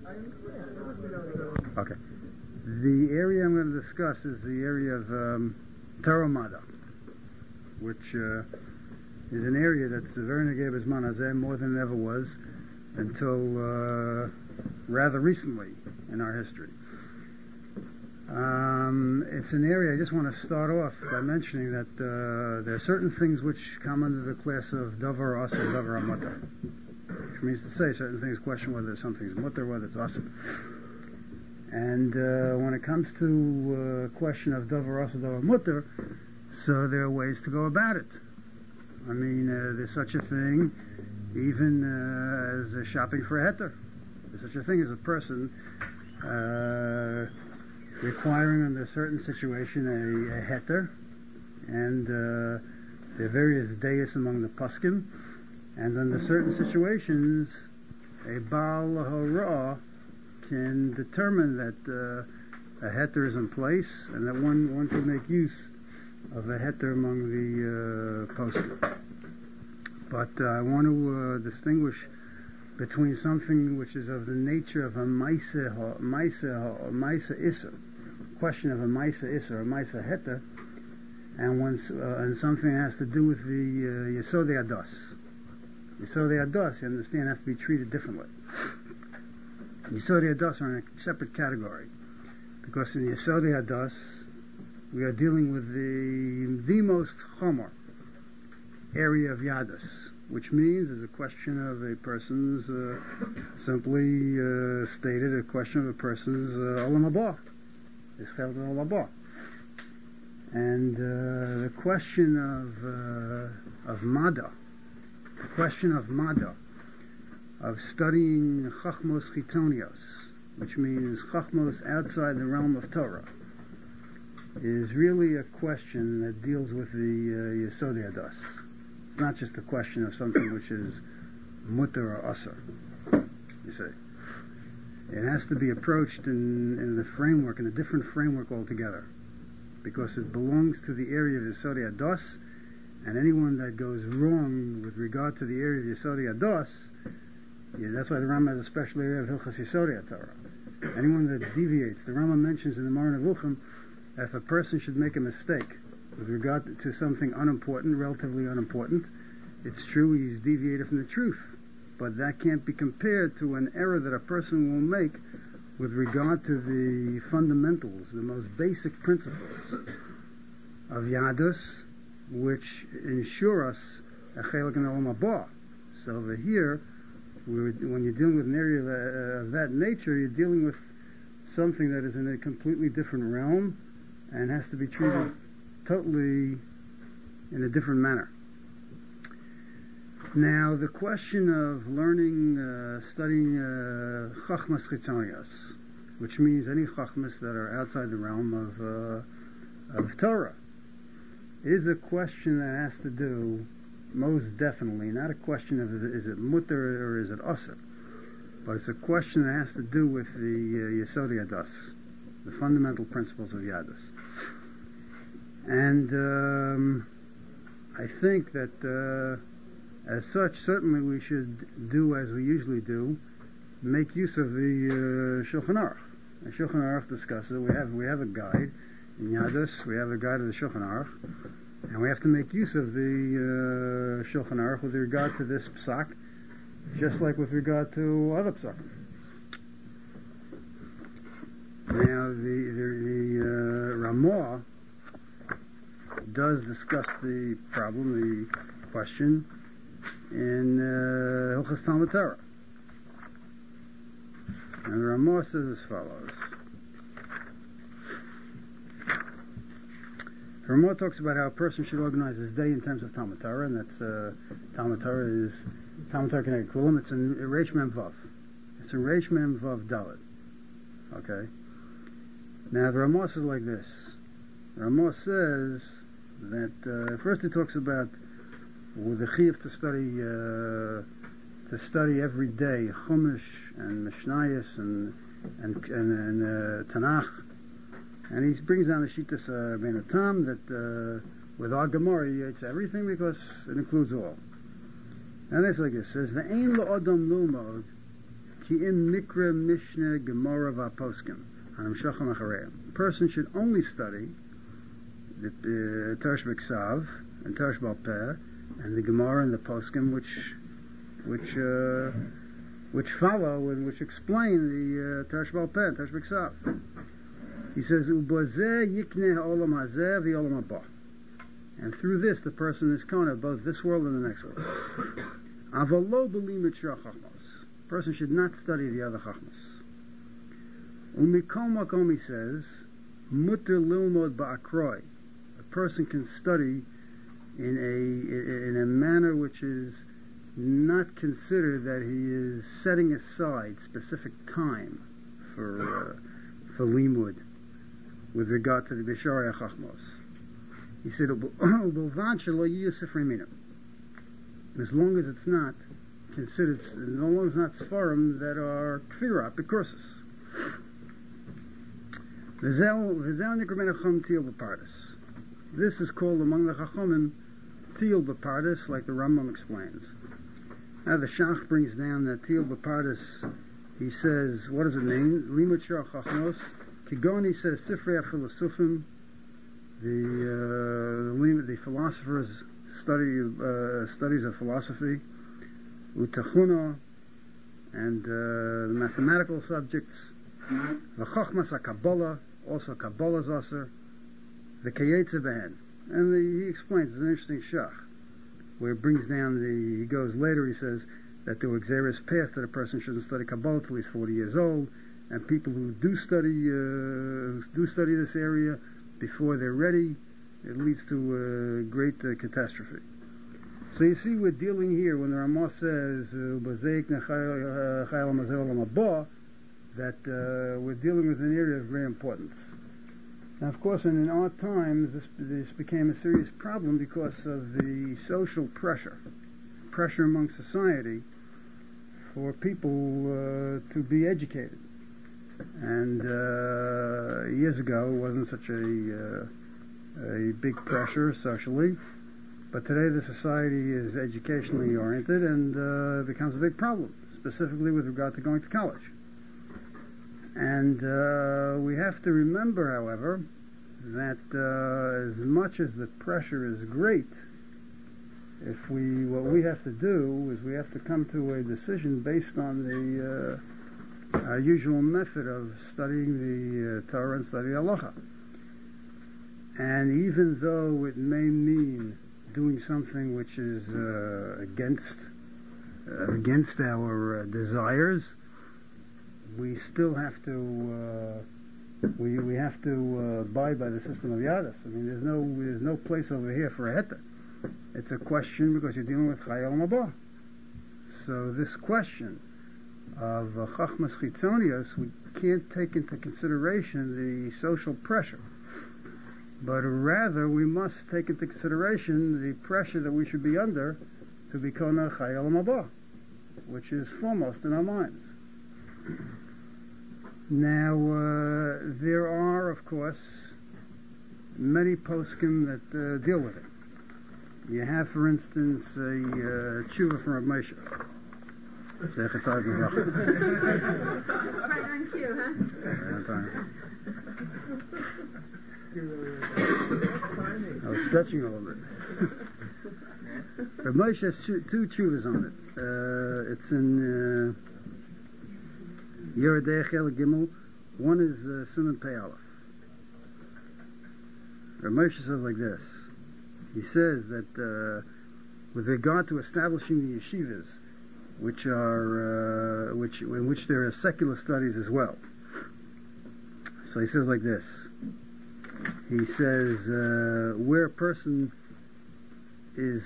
Okay. The area I'm going to discuss is the area of Torah Mada, which is an area that's very negay b'zman hazeh, more than it ever was until rather recently in our history. It's an area, I just want to start off by mentioning that there are certain things which come under the class of davar asa, davar mutter, which means to say certain things question whether something's mutter, whether it's asa. And when it comes to question of davar asa, davar mutter, so there are ways to go about it. I mean, there's such a thing even as shopping for a heter. There's such a thing as a person requiring under a certain situation a heter, and there are various dayas among the poskim, and under certain situations a baal hara can determine that a heter is in place and that one can make use of a heter among the poskim. But I want to distinguish between something which is of the nature of a maisa isser, question of a maisa isser or maisa heter, and something that has to do with the yesodei ados. Yesodei ados, you understand, have to be treated differently. Yesodei ados are in a separate category, because in yesodei ados we are dealing with the most chomer area of yadus, which means is a question of a person's, simply stated, a question of a person's olam haba, his chel olam haba. And the question of mada, the question of mada, of studying chachmos chitonios, which means chachmos outside the realm of Torah, is really a question that deals with the yesodei ados. It's not just a question of something which is mutter or asar, you see. It has to be approached in the framework, in a different framework altogether, because it belongs to the area of yesodei ados, and anyone that goes wrong with regard to the area of yesodei ados, that's why the Rambam has a special area of Hilchas Yesodei Torah. Anyone that deviates, the Rambam mentions in the Moreh Nevuchim, that if a person should make a mistake with regard to something unimportant, relatively unimportant, it's true he's deviated from the truth, but that can't be compared to an error that a person will make with regard to the fundamentals, the most basic principles of Yadus, which ensure us a chelik in olam haba. So over here, when you're dealing with an area of that nature, you're dealing with something that is in a completely different realm and has to be treated totally in a different manner. Now, the question of learning, studying chachmas chitzonios, which means any chachmas that are outside the realm of Torah, is a question that has to do, most definitely, not a question of is it mutter or is it asr, but it's a question that has to do with the yesodei ados, the fundamental principles of yadus. And I think that as such, certainly we should do as we usually do, make use of the Shulchan Aruch. The Shulchan Aruch discusses it. We have a guide in Yadus. We have a guide of the Shulchan Aruch, and we have to make use of the Shulchan Aruch with regard to this psak, just like with regard to other psak. Now, the Ramah does discuss the problem, the question, in Hilchas Talmud Torah. And the Ramah says as follows. The Ramah talks about how a person should organize his day in terms of Talmud Torah, and that's Talmud Torah Connected Kulam. It's in Reish Mem Vav. It's in Reish Mem Vav Dalet. Okay. Now the Ramah says like this. The Ramah says that first he talks about with the chiyuv to study every day Chumash and Mishnayos and Tanakh, and he brings down the Shittas Rabbeinu Tam that with our Gemara it's everything because it includes all. And it's like this: says the Ein Lo Adam Lumod Ki in Mikra Mishnah Gemara V'Aposkim. A person should only study the Tarsh B'Ksav and Tarsh Bal Peh and the Gemara and the Poskim, which follow and which explain the Tarsh Bal Peh and Tarsh B'Ksav. He says, Ubozeh Yikneh Olam Hazeh V'Olam Haba. And through this, the person is kona both this world and the next world. Avalo b'limud shar chachmos. A person should not study the other chachmos. Umikol makom, he says, muter lilmod ba'akroi. A person can study in a manner which is not considered that he is setting aside specific time for limud with regard to the Bisharei Chachmos. He said, as long as it's not considered, as long as it's not Sfarim that are Kfirah, Bekursus. This is called among the Chachamim Tiyul B'Pardes, like the Rambam explains. Now the Shach brings down that Tiyul B'Pardes, he says, what does it mean? Limud Shar Chachmos. Kigoni says, Sifrei HaPhilosufim, the philosophers' studies of philosophy, Utachuna, and the mathematical subjects, the Chochmas HaKabbalah, also Kabbalah's Aser, the Kayetze Behen. And he explains, it's an interesting shach, where he brings down he goes later, he says that there were Xeris path that a person shouldn't study Kabbalah till he's 40 years old, and people who do study this area before they're ready, it leads to great catastrophe. So you see, we're dealing here, when the Ramah says, that we're dealing with an area of great importance. Now, of course, in our times, this became a serious problem because of the social pressure among society for people to be educated. And years ago, it wasn't such a big pressure socially, but today the society is educationally oriented, and it becomes a big problem, specifically with regard to going to college. And we have to remember, however, that as much as the pressure is great, what we have to do is we have to come to a decision based on the our usual method of studying the Torah and studying Halacha. And even though it may mean doing something which is against our desires, we still have to we have to abide by the system of Yadus. I mean, there's no place over here for a heter. It's a question because you're dealing with Chayal Mabah. So this question of Chachmas Chitzonios, we can't take into consideration the social pressure, but rather we must take into consideration the pressure that we should be under to become a Chayal Mabah, which is foremost in our minds. Now, there are, of course, many poskim that deal with it. You have, for instance, a tshuva from Rav Moshe. Right on cue, huh? I was stretching a little bit. Rav Moshe has two tshuvas on it. It's in Yeridei Chel Gimel. One is Siman Pei Aleph. Rav Moshe says like this. He says that with regard to establishing the yeshivas, which are in which there are secular studies as well. So he says like this. He says where a person is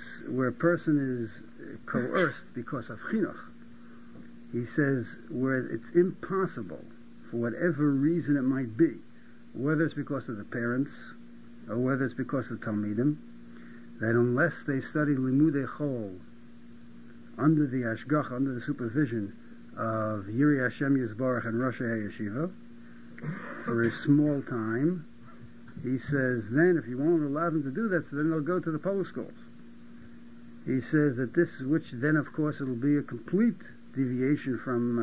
coerced because of chinuch. He says where it's impossible, for whatever reason it might be, whether it's because of the parents or whether it's because of the Talmidim, that unless they study Limudei Chol under the Ashgach, under the supervision of Yiri Hashem Yisbarach and Rosh HaYeshiva for a small time, he says then if you won't allow them to do that, so then they'll go to the public schools. He says that this, which then of course it'll be a complete deviation from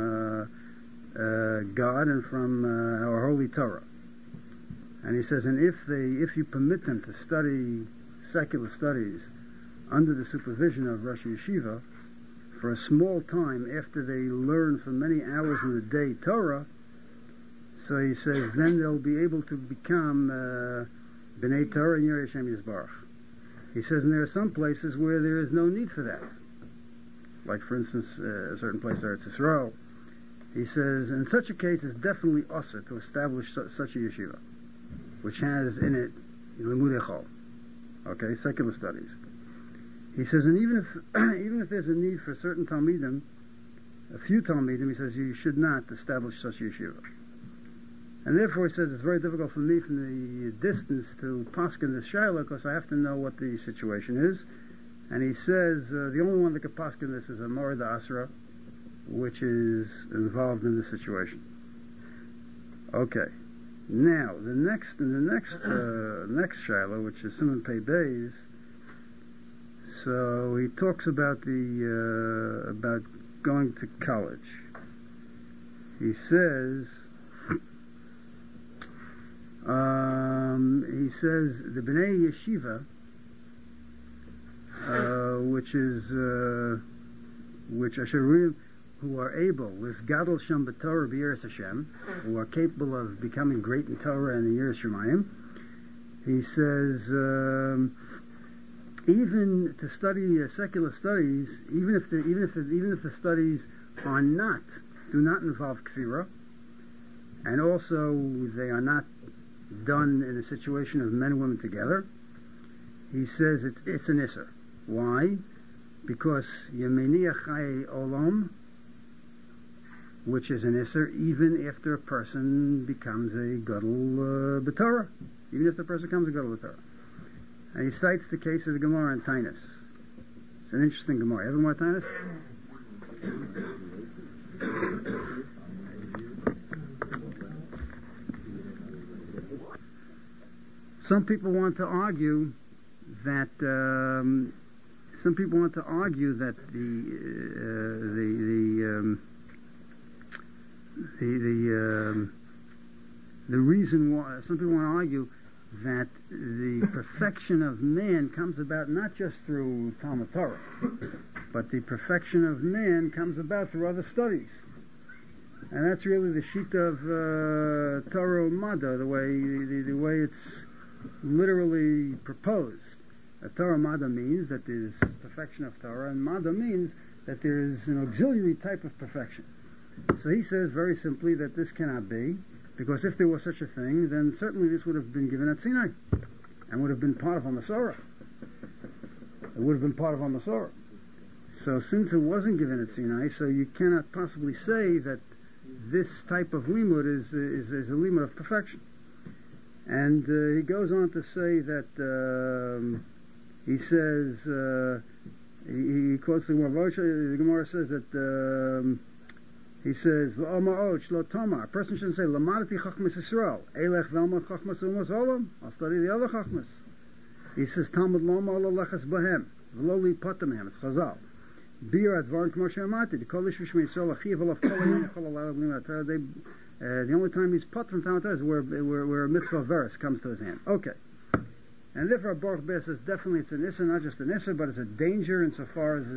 God and from our holy Torah. And he says, and if you permit them to study secular studies under the supervision of Rosh Yeshiva for a small time after they learn for many hours in the day Torah, so he says, then they'll be able to become B'nai Torah and Yirei Hashem Yisbarach. He says, and there are some places where there is no need for that. Like, for instance, a certain place, Eretz Yisrael. He says, in such a case, it's definitely usher to establish such a yeshiva, which has in it Limudei Chol, okay, secular studies. He says, and even if there's a need for certain Talmidim, a few Talmidim, he says, you should not establish such a yeshiva. And therefore, he says, it's very difficult for me from the distance to paskin this shayla, because I have to know what the situation is. And he says, the only one that could paskin this is a Morad Asra, which is involved in this situation. Okay. Now, the next shayla, which is Simon Pei Beis, so he talks about about going to college. He says, the B'nai Yeshiva, which I should read, who are able, with Gadol Shem B'Torah B'Yiras Hashem, who are capable of becoming great in Torah and in Yiras Shemayim. He says, even to study secular studies, even if the studies do not involve kfira, and also they are not done in a situation of men and women together, he says it's an isser. Why? Because Yemeniach Chai Olam, which is an isser, even after a person becomes a Gadol B'Torah, even if the person becomes a Gadol B'Torah. And he cites the case of the Gemara in Tainus. It's an interesting Gemara. Ever more Tainus? Some people want to argue that the reason why some people want to argue that the perfection of man comes about not just through Talmud Torah, but the perfection of man comes about through other studies. And that's really the sheet of Torah Mada, the way it's literally proposed. Torah Mada means that there's perfection of Torah, and Mada means that there is an auxiliary type of perfection. So he says very simply that this cannot be, because if there was such a thing, then certainly this would have been given at Sinai, and would have been part of HaMasorah. It would have been part of HaMasorah. So since it wasn't given at Sinai, so you cannot possibly say that this type of limud is a limud of perfection. And he goes on to say that he says he quotes the Gemara. The Gemara says that he says a person shouldn't say Lamadati Chachmas Yisrael Elech Velma Chachmas Umas Olam. I'll study the other Chachmas. He says Talmud Loma Lechas Bahem V'Loli Potamhem. It's Chazal. Bir Advarim K'mo She'amati. The Kolish V'Shmei Yisrael Achiv Olav Kol Ein Yachol Alav B'Lim HaTorah. The only time he's put from Talmud Torah is where a mitzvah verse comes to his hand. Okay. And therefore, Baruch Beis says definitely it's an issa, not just an issa, but it's a danger insofar as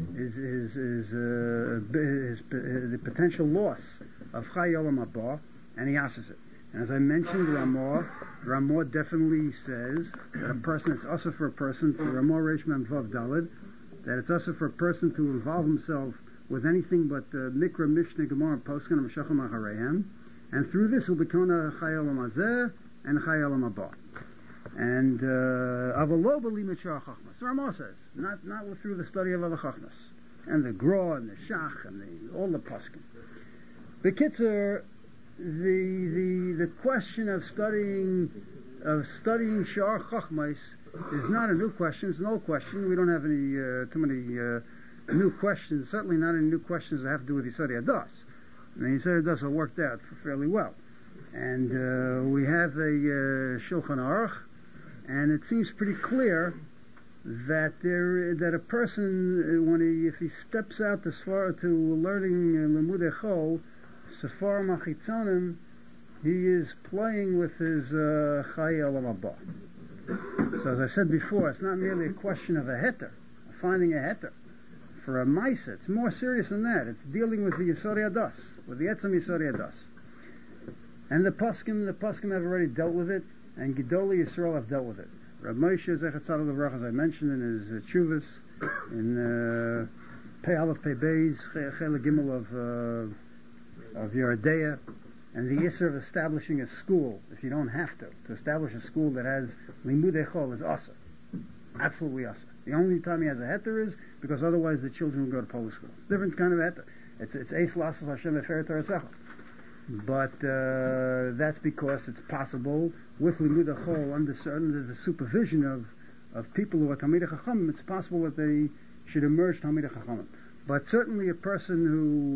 the potential loss of Chai Olam Haba, and he asks it. And as I mentioned, Ramah definitely says that a person, it's also for a person, to Ramah Reish Mem Vav Daled, that it's also for a person to involve himself with anything but Mikra, Mishnah, Gemara, Poskan, and Meshachim Achareihem, and through this will become a Chai Olam Hazeh and Chai Olam Haba. And Avalo B'Limit Shar Chachmas. Ramah says, not through the study of other Chachmas, and the Gra and the Shach and all the Poskan. The Kitzur, the question of studying Shar Chachmas is not a new question. It's an old question. We don't have any too many new questions. Certainly not any new questions that have to do with Yisodei Adas. I mean, Yisodei Adas are worked out fairly well. And we have a Shulchan Aruch, and it seems pretty clear that a person, if he steps out as far to learning limudei chol, sefar machitzonim, he is playing with his Chai Olam Haba. So as I said before, it's not merely a question of a heter, finding a heter. For a Maisa, it's more serious than that. It's dealing with the Yisori Adas, with the Etzem Yisori Adas. And the Poskim have already dealt with it, and Gedolei Yisrael have dealt with it. Rav Moshe Zechat Tzadok Levrach, as I mentioned in his Tshuvas, in Pei Aleph Pei Beis, Chele Gimel of Yeridea, and the Yisr of establishing a school, if you don't have to establish a school that has Limudei Chol is Asa. Absolutely Asa. The only time he has a heter is because otherwise the children will go to public schools. It's a different kind of heter. It's Eis Lasas Hashem Eferet Torasecha. But that's because it's possible with Limudei Chol under the supervision of people who are Talmidei Chachamim, it's possible that they should emerge Talmidei Chachamim. But certainly a person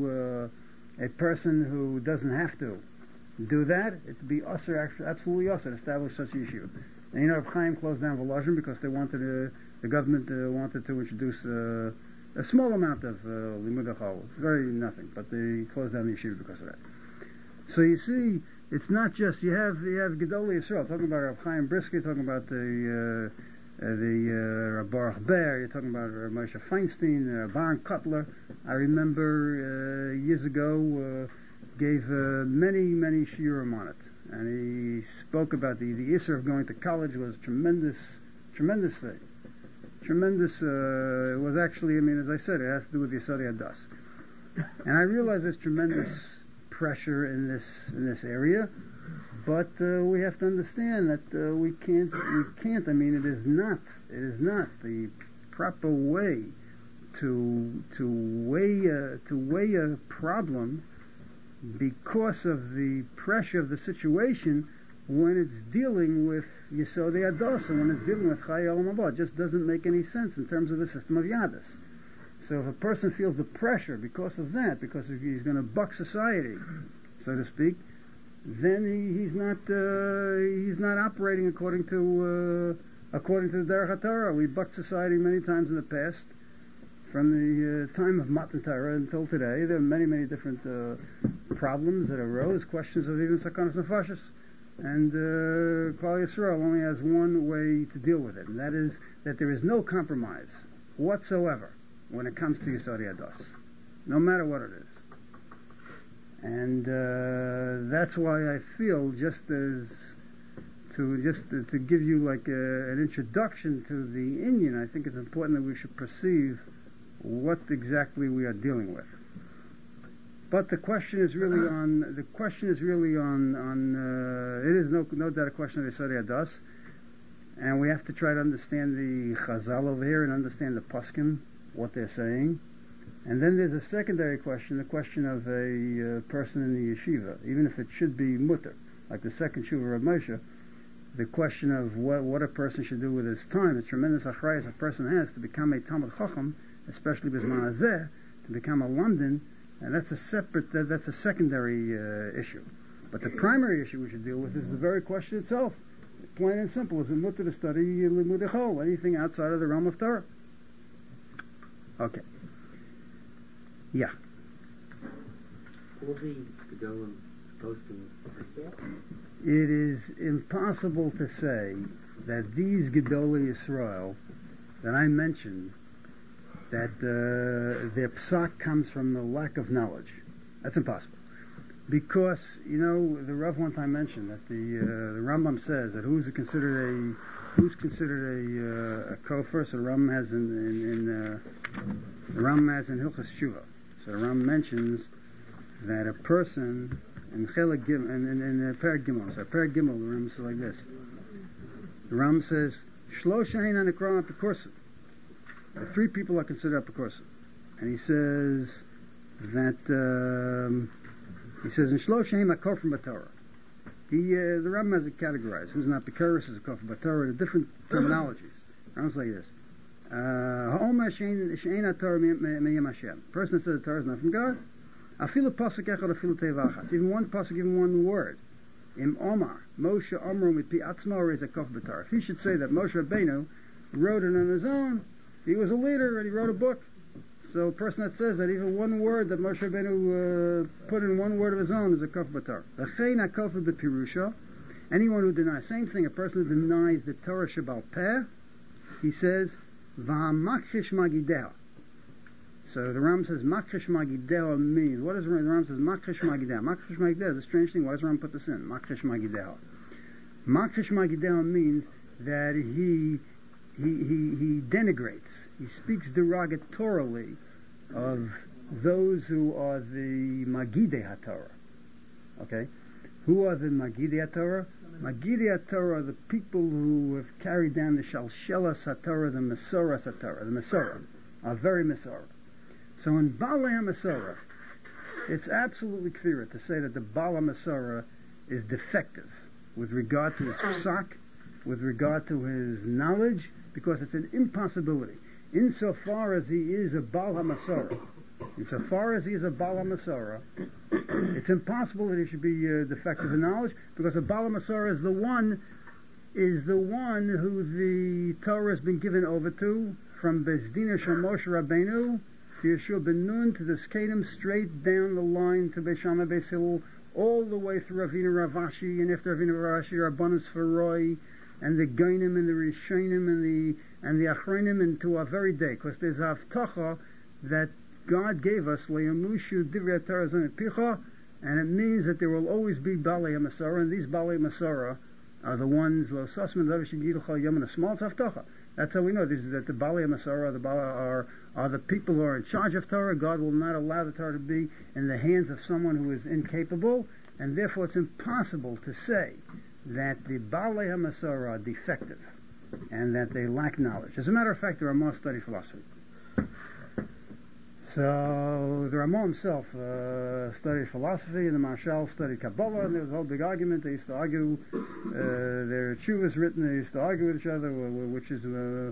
who doesn't have to do that, it'd be usher, absolutely usher, to establish such a yeshiva. And you know, Reb Chaim closed down Volozhin because they wanted the government wanted to introduce a small amount of limudei chol, very nothing, but they closed down the yeshiva because of that. So you see, it's not just you have Gedolei Yisrael talking about Reb Chaim Brisker, talking about the Reb Baruch Ber, you're talking about Moshe Feinstein, Baron Kotler. I remember years ago gave many shiurim on it, and he spoke about the issue of going to college was a tremendous thing. Tremendous. It was actually, I mean, as I said, it has to do with Yisodei Adas, and I realize there's tremendous pressure in this area. But we have to understand that we can't. I mean, it is not the proper way to weigh a problem because of the pressure of the situation when it's dealing with Yisodei Ados and when it's dealing with Chai Olam Haba. It just doesn't make any sense in terms of the system of Yadus. So if a person feels the pressure because of that, because he's going to buck society, so to speak, then he's not operating according to the Derech HaTorah. We bucked society many times in the past, from the time of Matan Torah until today. There are many different problems that arose, questions of even Sakanas Nefashis, and Klal Yisrael only has one way to deal with it, and that is that there is no compromise whatsoever when it comes to Yisodei Ados, no matter what it is. And that's why I feel just to give you like an introduction to the Inyan, I think it's important that we should perceive what exactly we are dealing with. But the question is really on. It is no doubt a question of Yisodei Ados, and we have to try to understand the Chazal over here and understand the Poskim, what they're saying. And then there's a secondary question, the question of a person in the yeshiva, even if it should be mutter, like the second Shuvah of Moshe, the question of what a person should do with his time, the tremendous achrayus a person has to become a Talmid Chacham, especially Bisman Hazeh, to become a London, and that's a secondary issue. But the primary issue we should deal with is the very question itself. Plain and simple, is it mutter to study Limudei Chol, anything outside of the realm of Torah? Okay. Yeah. Will the Gedolim posting like that? It is impossible to say that these Gedolei Yisrael that I mentioned, that their psak comes from the lack of knowledge. That's impossible. Because, you know, the Rav one time mentioned that the Rambam says that who's considered a kofar. So the Rambam has in Hilchas Shuvah. So the Rambam mentions that a person in Chelik Gimel, in Perek Gimel, so Perek Gimel, the Rambam says like this. The Rambam says, Shlosh Ein Anekron Apikorsim. The three people are considered Apikorsim. And he says that, in Shlosh Ein Akofrim B'Torah. The Rambam has it categorized. Who's not Apikoros, who's a Kofrim B'Torah, the different terminologies. The Rambam's like this. Person that says the Torah is not from God. Even one pasuk, even one word. Im Omar, Moshe Omru mit pi atzmo is a kof b'Torah. If he should say that Moshe Rabbeinu wrote it on his own. He was a leader and he wrote a book. So a person that says that even one word that Moshe Rabbeinu put in one word of his own is a kofar b'Torah. V'chein hakofar b'pirusha. Anyone who denies, same thing, a person who denies the Torah Shebal Peh, he says, v'hamakrish magideha. So the Ram says, makrish magideha means, what does the Ram says, makrish magideha? Makrish magideha is a strange thing, why does the Ram put this in? Makrish magideha. Makrish magideha means that he denigrates, he speaks derogatorily of those who are the Magidei HaTorah. Okay? Who are the Magidei HaTorah? Magidei HaTorah are the people who have carried down the Shalshelas HaTorah, the Mesoras HaTorah. The Mesorah are very Mesorah. So in Baalei HaMesorah, it's absolutely clear to say that the Baal HaMesorah is defective with regard to his psak, with regard to his knowledge, because it's an impossibility. Insofar as he is a Baal HaMesorah, it's impossible that he should be defective in knowledge, because a Baal HaMesorah is the one who the Torah has been given over to, from Bezdina Shel Moshe Rabbeinu to Yeshua ben Nun to the Skadim, straight down the line to Beis Shammai, Beis Hillel, all the way through Ravina Ravashi, and after Ravina Ravashi, Rabbanus Faroi, and the Gainim and the Rishonim and the Achronim, and to our very day, because there's a Haftacha that God gave us, Le'amushu Divrei Torah Zon Picha, and it means that there will always be Baalei HaMesorah, and these Baalei HaMesorah are the ones, Lo Sasman Levish Yiduchal Yom and a small Haftacha. That's how we know this, that the Baalei HaMesorah are the people who are in charge of Torah. God will not allow the Torah to be in the hands of someone who is incapable, and therefore it's impossible to say that the Baalei HaMesorah are defective and that they lack knowledge. As a matter of fact, the Ramah studied philosophy. So the Ramah himself studied philosophy, and the Marshal studied Kabbalah, and there was a whole big argument. They used to argue, their tshuvas written, they used to argue with each other, which is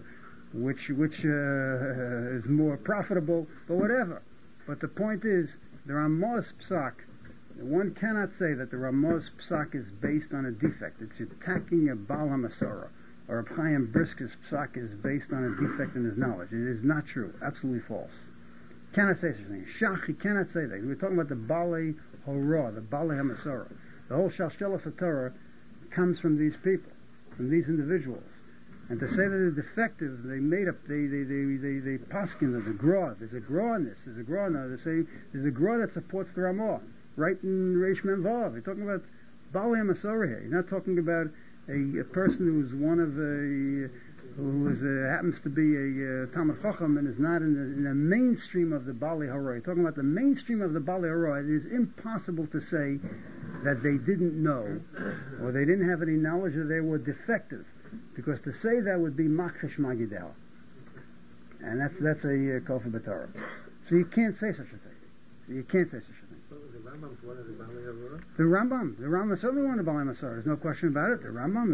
more profitable, but whatever. But the point is, the Ramah's psak, one cannot say that the Ramah's psak is based on a defect. It's attacking a Baal HaMesorah, or a Chaim Brisker's psak is based on a defect in his knowledge. It is not true. Absolutely false. Cannot say such a thing. Shach, he cannot say that. We're talking about the Baalei Horah, the Baalei HaMesorah. The whole Shalshelas HaTorah comes from these people, from these individuals. And to say that they're defective, they made up, they paskin of the Gra. There's a Gra in this. There's a Gra now. They say there's a Gra that supports the Ramah. Right in Reish Mem Vav. You're talking about Baalei HaMesorah here. You're not talking about a person who's one of happens to be a Talmid Chacham and is not in the mainstream of the Baalei Horah. You're talking about the mainstream of the Baalei Horah. It is impossible to say that they didn't know, or they didn't have any knowledge, or they were defective, because to say that would be Makrish Magidel, and that's a kofar b'Torah. So you can't say such a thing. You can't say such a thing. The Rambam is certainly one of the Baalei HaMesorah. There's no question about it. The Rambam,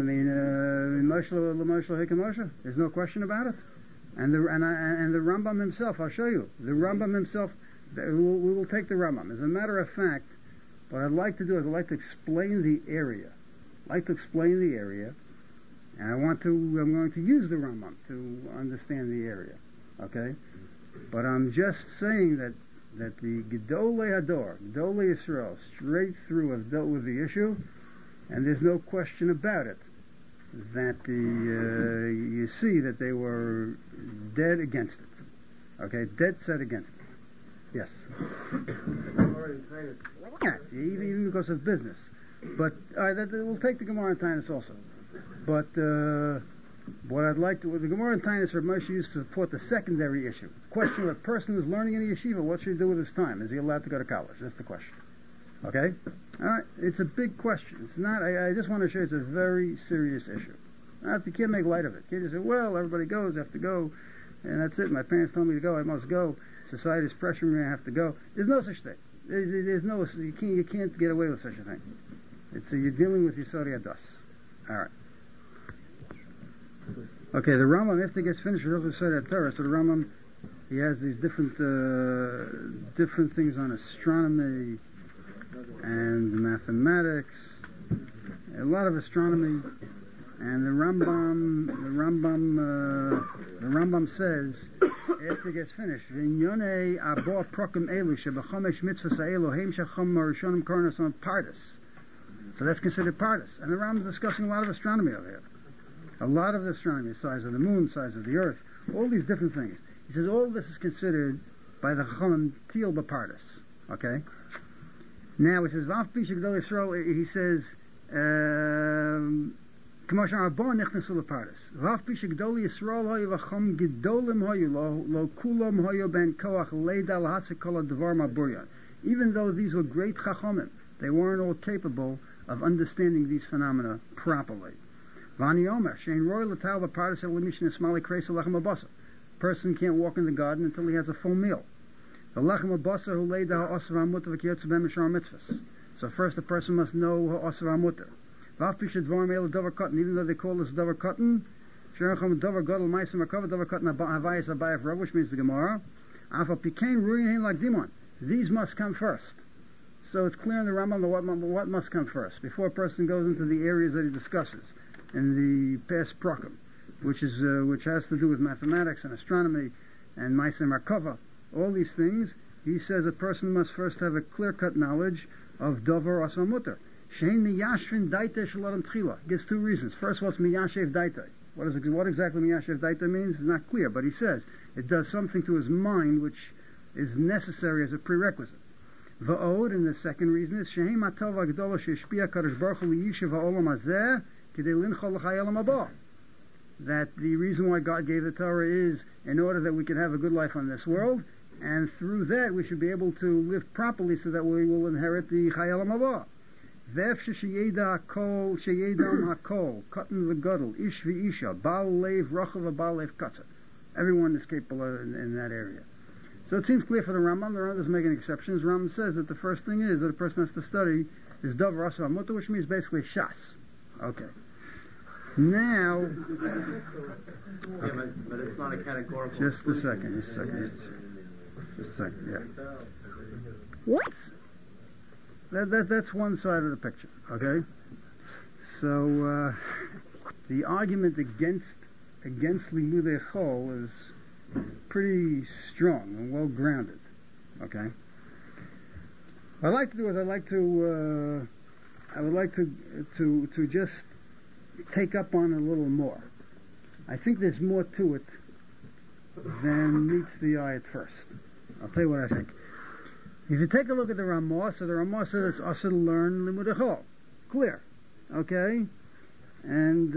there's no question about it. And the Rambam himself, I'll show you. The Rambam himself, we will take the Rambam. As a matter of fact, what I'd like to do is I'd like to explain the area. And I'm going to use the Rambam to understand the area. Okay? But I'm just saying that the Gedolei Hador, Gedolei Yisrael, straight through have dealt with the issue, and there's no question about it that you see that they were dead against it. Okay, dead set against it. Yes. Yeah, even because of business. But we'll take the Gemara and Tainus also. But what I'd like to, the Gemara and Tainus Rav Moshe used to support the secondary issue. The question of a person who's learning in a yeshiva, what should he do with his time? Is he allowed to go to college? That's the question. Okay? Alright, it's a big question. It's not, I just want to show you it's a very serious issue. You can't make light of it. You can't just say, well, everybody goes, I have to go, and that's it. My parents told me to go, I must go. Society's pressuring me, I have to go. There's no such thing. There's no, you can't get away with such a thing. You're dealing with Yisori Adas. Alright. Okay, the Rambam, after he gets finished with Yisori Torah, so the Rambam, he has these different things on astronomy and mathematics, a lot of astronomy, And the Rambam says, after it gets finished, V'nyonei abo prokim elu shebechomesh mitzvahs ha'elohim shechom marishonim koronos on pardes. So that's considered pardes. And the Rambam is discussing a lot of astronomy over here. A lot of astronomy, the size of the moon, size of the earth, all these different things. He says all this is considered by the Chachamim Til B'Pardes. Okay? Now he says, Vav Pisha Gdol Yisrael, he says, K'moshe Arbon Nichnasu L'Pardes. Vav Pisha Gdol Yisrael hoyu v'chom Gdolim hoyu lo kulam hoyu ben koach leida l'hasek kol ha'dvar ma'buryan. Even though these were great Chachamim, they weren't all capable of understanding these phenomena properly. Vani Omer, Shein Roy L'Tal B'Pardes Elimishn Esmali Kreis Lechem Abasa. Person can't walk in the garden until he has a full meal. The lechem abasa who laid the ha'osav ha'mutar v'kiyotzu ben mishar mitzvahs. So first the person must know ha'osav ha'mutar. V'af pishat dvarim elu davar cotton, even though they call this davar cotton, sheracham davar gadol ma'asim akava davar cotton havayis abayaf rav, which means the Gemara. Afa pikein ruyin hein like dimon. These must come first. So it's clear in the Rambam what must come first before a person goes into the areas that he discusses in the past prokim, which has to do with mathematics and astronomy and Ma'aseh Merkava. All these things, he says a person must first have a clear-cut knowledge of Dover Asma Mutter. Shein miyashvin daita shalaram tchila. Gives two reasons. First, what's miyashev daita? What exactly miyashev daita means is not clear, but he says it does something to his mind which is necessary as a prerequisite. Va'od, and the second reason is shein matov agdola sheshpia kadosh baruch hu liyishiv ha'olam hazeh k'dei linchol l'chayelam haba. That the reason why God gave the Torah is in order that we can have a good life on this world, and through that we should be able to live properly so that we will inherit the Chayalam Haba. V'ef sheyeda hakol, sheyedam hakol, katan v'gadol, ish v'isha, bal lev rochav v'bal lev katzah. Everyone is capable in that area. So it seems clear for the Rambam. The Rambam doesn't make any exceptions. Rambam says that the first thing is that a person has to study is Davar Asav HaMutar, which means basically Shas. Okay. Now, but it's not a categorical. Just a second. Yeah. What? That's one side of the picture. Okay. So the argument against Limudei Chol is pretty strong and well grounded. Okay. What I'd like to do is I would like to just take up on it a little more. I think there's more to it than meets the eye at first. I'll tell you what I think. If you take a look at the Ramah, so the Ramah says it's also to learn Limudei Chol. Clear. Okay? And,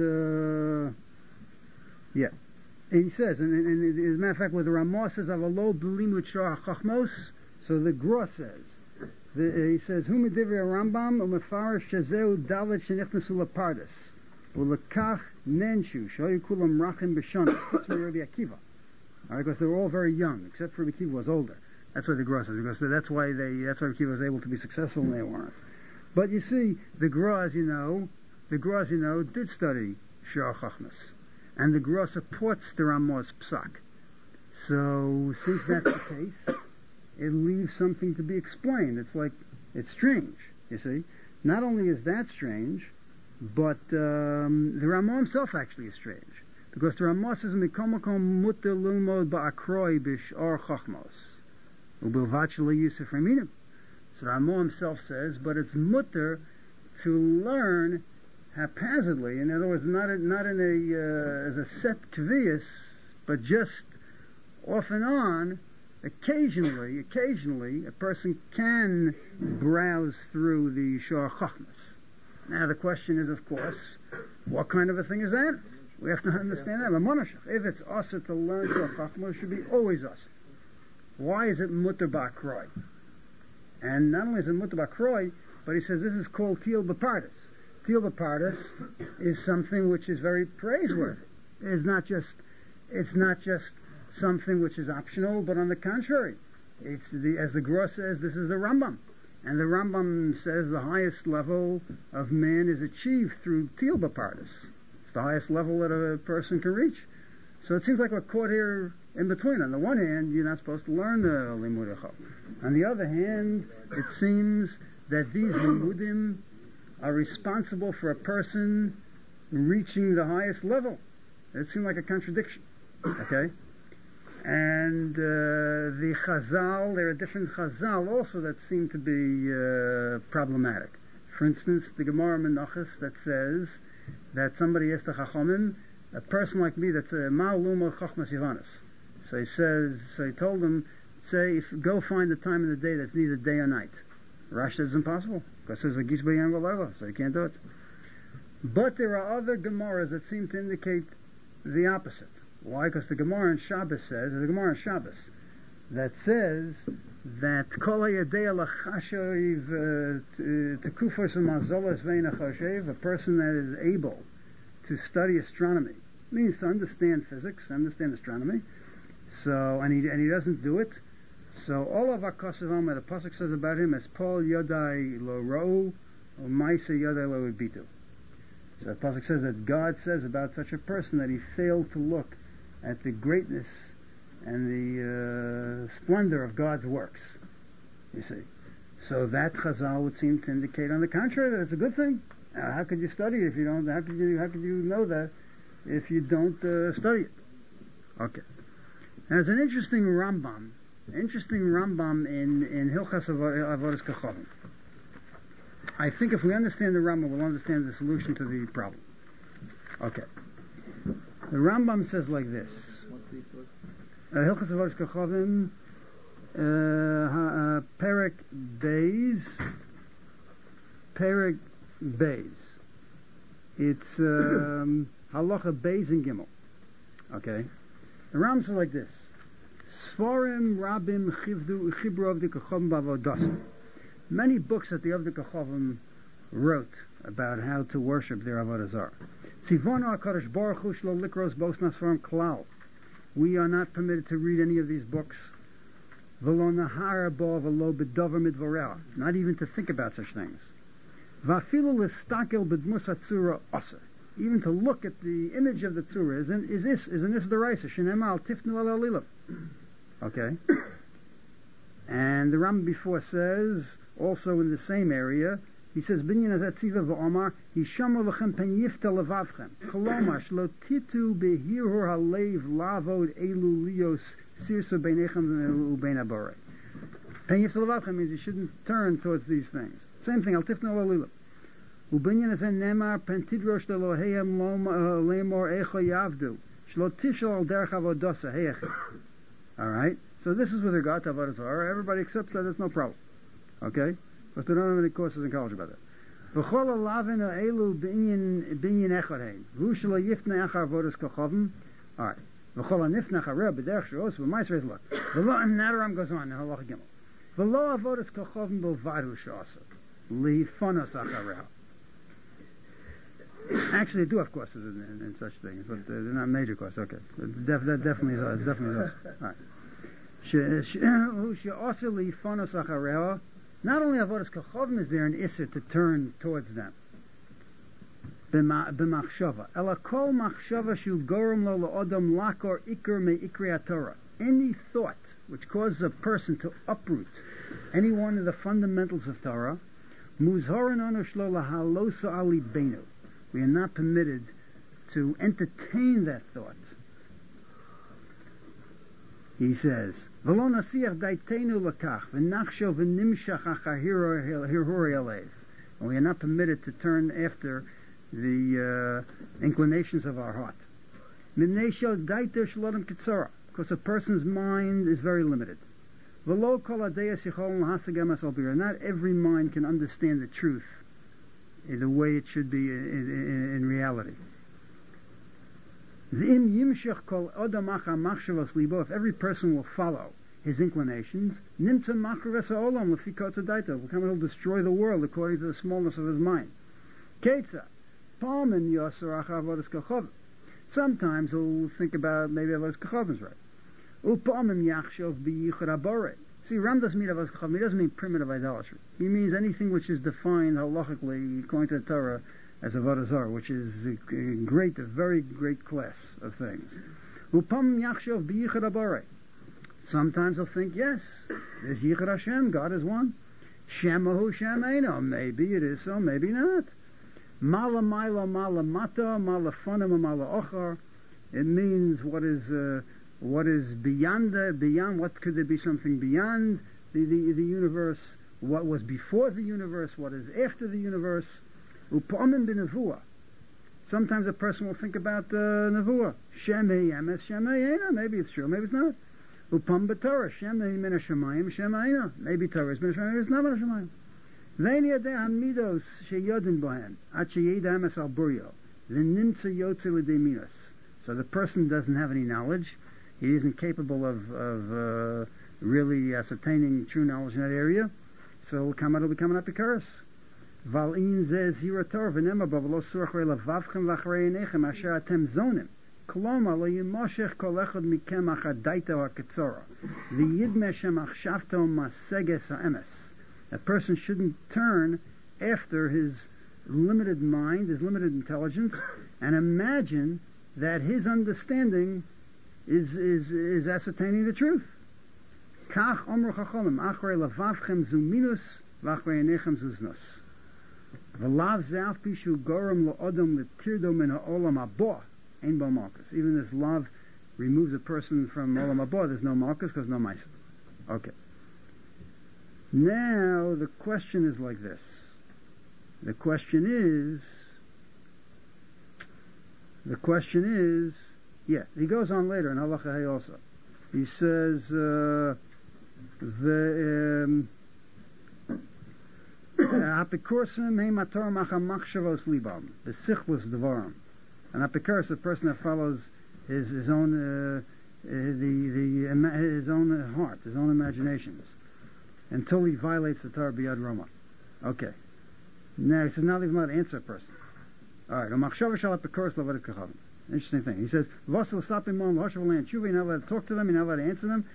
yeah. And he says, and as a matter of fact, with the Ramah says, Avalo b'limud shar chachmos, so the Gra says, he says, Hu medivri Rambam, u'mefarish shazeu dalet shenichnasu lepardes. Ulekach nenshu shoyu kulam rachim b'shana. That's from Rabbi Akiva. All right, because they were all very young, except for Rabbi Akiva was older. That's why the Gra says, because that's why Rabbi Akiva was able to be successful and they weren't. But you see, the Gra, as you know, did study Shar Chachmas, and the Gra supports the Ramah's psak. So since that's the case, it leaves something to be explained. It's strange. You see, not only is that strange, but the Ramah himself actually is strange, because the Ramah says mikomakom mutter lilmod ba'akroi b'shar chachmos u'bilvat shelo yusuf raminim. So Ramah himself says, but it's mutter to learn haphazardly. In other words, not in as a set kvias, but just off and on. Occasionally, a person can browse through the Shar Chachmas. Now the question is, of course, what kind of a thing is that? We have to understand that. If it's asa to learn Shar Chachmas, it should be always asa. Why is it mutter ba'akroi? And not only is it mutter ba'akroi, but he says this is called Til B'Pardes. Til B'Pardes is something which is very praiseworthy. It's not just something which is optional, but on the contrary, it's as the Gra says, this is the Rambam. And the Rambam says the highest level of man is achieved through Til B'Pardes. It's the highest level that a person can reach. So it seems like we're caught here in between. On the one hand, you're not supposed to learn the Limudei Chol. On the other hand, it seems that these Limudim are responsible for a person reaching the highest level. It seemed like a contradiction. Okay? And the Chazal, there are different Chazal also that seem to be problematic. For instance, the Gemara Menachos that says that somebody asked the Chachamim, a person like me that's a Ma'aluma Chachmas Yavanis. So he told him, go find the time of the day that's neither day or night. Rashi says it's impossible, because there's a Gishba Yam V'Layla, so you can't do it. But there are other Gemaras that seem to indicate the opposite. Why? Because the Gemara in Shabbos says, there's a Gemara in Shabbos that says that Kol HaYadei L'Chashiv Tekufos U'Mazolos Ve'en HaChashiv, a person that is able to study astronomy, means to understand physics, understand astronomy. So, and he doesn't do it. So all of our Kosavam, the Pasuk says about him is Paul Yodai Lo Ro'u U'Maisa Yodai Lo Ubitu. So the Pasuk says that God says about such a person that he failed to look at the greatness and the splendor of God's works. You see. So that Chazal would seem to indicate, on the contrary, that it's a good thing. How could you study it if you don't? How could you know that if you don't study it? Okay. There's an interesting Rambam in Hilchas Avodas Kachavim. I think if we understand the Rambam, we'll understand the solution to the problem. Okay. The Rambam says like this. Hilchas Avodas Kachavim, Perek Beis. It's Halacha Beis and Gimel. Okay. The Rambam says like this. Sforim Rabim Chibru Avdei Kachavim B'Avodas. Many books that the Avdei Kachavim wrote about how to worship their Avodah Zarah. Tzivonu HaKadosh Baruch Hu Shlo Likros Bosnas Sforim Klal. We are not permitted to read any of these books. V'lo nahara bo v'lo b'dover midvorah. Not even to think about such things. V'afilu l'stakel b'dmus hatzura oser. Even to look at the image of the tzura is an isdaraisa. Shenema al tifnu al alilam. Okay. And the Rambam before says, also in the same area, he says, Binyan hazat tziva v'omar, Yishamu l'chem pen yifta levavchem, Chalomar, shlo titu behirur halev lavod elu lios sirsa beinechem ubein abore. Pen yifta levavchem means you shouldn't turn towards these things. Same thing, al tifnu al alilam. Ubinyan hazat nemar, pen tidrosh deloheim lemor echo yavdu, shlo tishal al derech avodosa, heyechi. Alright? So this is with regard to Avodah Zarah. Everybody accepts that, there's no problem. Okay? Because they don't have any courses in college about that. V'chol alavin ha'elu binyan echad hein. V'hu shelo yifnei achar avodas kachavim. Alright. V'chol ha'nifnei achareh b'derech she'os v'mais reis lot. V'lo, and now the Ram goes on, halacha gimel. V'lo avodas kachavim b'vadu she'asa. Li'fanos achareha. Actually, they do have courses in such things, but they're not major courses. Okay. That definitely is us. Alright. Not only avodas kachavim is there an issur to turn towards them. B'machshava. Ela kol machshava shu gorum lo la'odam lakor ikr me'ikri HaTorah. Any thought which causes a person to uproot any one of the fundamentals of Torah, muzharon anu shlo lahalosa ali beinu. We are not permitted to entertain that thought. He says, "V'lo nasiach daitenu lakach v'nachsho v'nimshach achar hirhuri alev." And we are not permitted to turn after the inclinations of our heart. Minei shel daiter shalom kitzara, because a person's mind is very limited. V'lo kol adeyas yicholon hasagam asal bira. Not every mind can understand the truth the way it should be in reality. If every person will follow his inclinations, will come and he'll destroy the world according to the smallness of his mind. Sometimes he'll think about maybe Avodas Kachavim is right. See, Ram doesn't mean Avodas Kachavim. He doesn't mean primitive idolatry. He means anything which is defined halachically according to the Torah as Avodah Zarah, which is a very great class of things. Sometimes he'll think, yes, there's Yichud Hashem, God is one. Shemahu Shemeino, maybe it is so, maybe not. Mala Mila, Mala Mata, Mala Funam, Mala Ochar. It means what is beyond what could there be something beyond the universe, what was before the universe, what is after the universe. Upamim b'nevuah. Sometimes a person will think about nevuah. Shemei emes, shemei eina. Maybe it's true, maybe it's not. Upam b'Torah. Shemei min hashamayim, shemei eina. Maybe Torah is min hashamayim, maybe it's not min hashamayim. Vein yadeh hamidos sheyodin bohen ad sheyeda emes al buryo v'nimtza yotze l'dei minos. So the person doesn't have any knowledge. He isn't capable of really ascertaining true knowledge in that area. So it'll become an apikaros. Val in ze zira Torah v'nema ba v'lo surach rei lavavchem v'achrei einechem asher atem zonim. Koloma lo yimoshech kol echad mikem achadaita ha'ketzora. V'yidme shem achshavto maseges ha'emes. A person shouldn't turn after his limited mind, his limited intelligence, and imagine that his understanding is ascertaining the truth. Kach omru chacholem achrei lavavchem zuminus v'achrei einechem zuznos. V'lav ze'af pishu goram lo'odom l'tirdo min ha'olam haba ein bo malchus. Even this love removes a person from olam haba. There's no malchus because no ma'aser. Okay. Now the question is like this. The question is, he goes on later in Halacha Hey also. He says, Apikursim hey mator macha machshavos libam, b'sichlus devarim. An apikurs, a person that follows his own his own heart, his own imaginations, until he violates the Torah biyad Roma. Okay. Now he says, now he's not an answer person. All right. Interesting thing. He says, you're not allowed to talk to them, you're not allowed to answer them.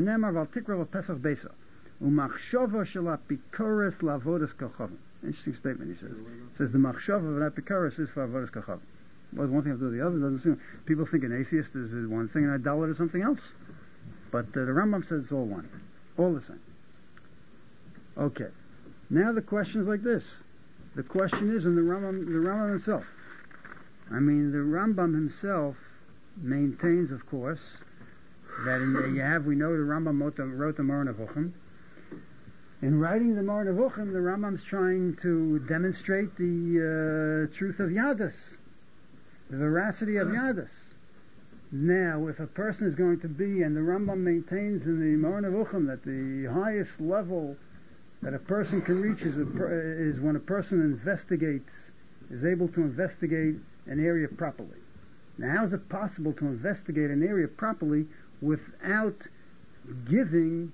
Interesting statement, he says. He says, the machshava of an apikoros is for avodas kachavim. Well, one thing have to do with the other. Doesn't seem, people think an atheist is one thing and an idolat is something else. But the Rambam says it's all one. All the same. Okay. Now the question is like this. The question is in the Rambam himself. I mean, the Rambam himself maintains, of course, that we know the Rambam wrote the Moreh Nevuchim. In writing the Moreh Nevuchim, the Rambam's trying to demonstrate the truth of Yadus, the veracity of Yadus. Now, if a person is going to be, and the Rambam maintains in the Moreh Nevuchim that the highest level that a person can reach is when a person is able to investigate an area properly. Now, how is it possible to investigate an area properly without giving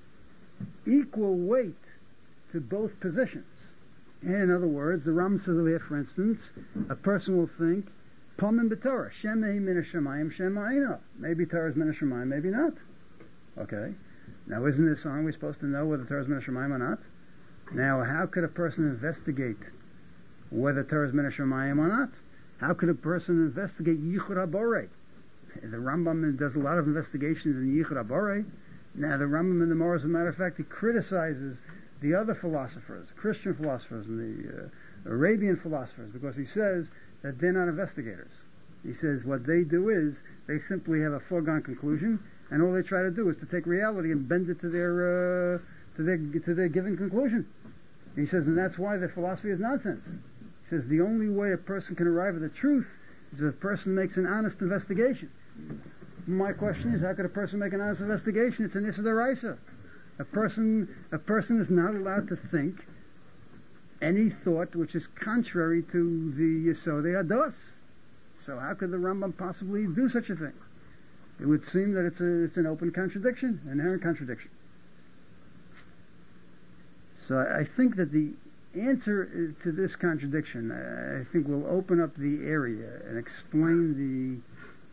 equal weight to both positions? In other words, the Rambam says over here, for instance, a person will think, Pomin b'Torah, Shemei min hashamayim, Shema'ina. Maybe Torah is min hashamayim, maybe not. Okay. Now, isn't this song we're supposed to know whether Torah is min hashamayim or not? Now, how could a person investigate whether Torah is min hashamayim or not? How could a person investigate Yichud HaBorei? The Rambam does a lot of investigations in Yichud HaBorei. Now, the Rambam in the Moreh, as a matter of fact, he criticizes the other philosophers, Christian philosophers and the Arabian philosophers, because he says that they're not investigators. He says what they do is they simply have a foregone conclusion, and all they try to do is to take reality and bend it to their given conclusion. He says, and that's why their philosophy is nonsense. He says the only way a person can arrive at the truth is if a person makes an honest investigation. My question is, how could a person make an honest investigation? It's an issa d'oraisa. A person is not allowed to think any thought which is contrary to the Yesodei Hados. So how could the Rambam possibly do such a thing? It would seem that it's an open contradiction, an inherent contradiction. So I think that the answer to this contradiction, I think, will open up the area and explain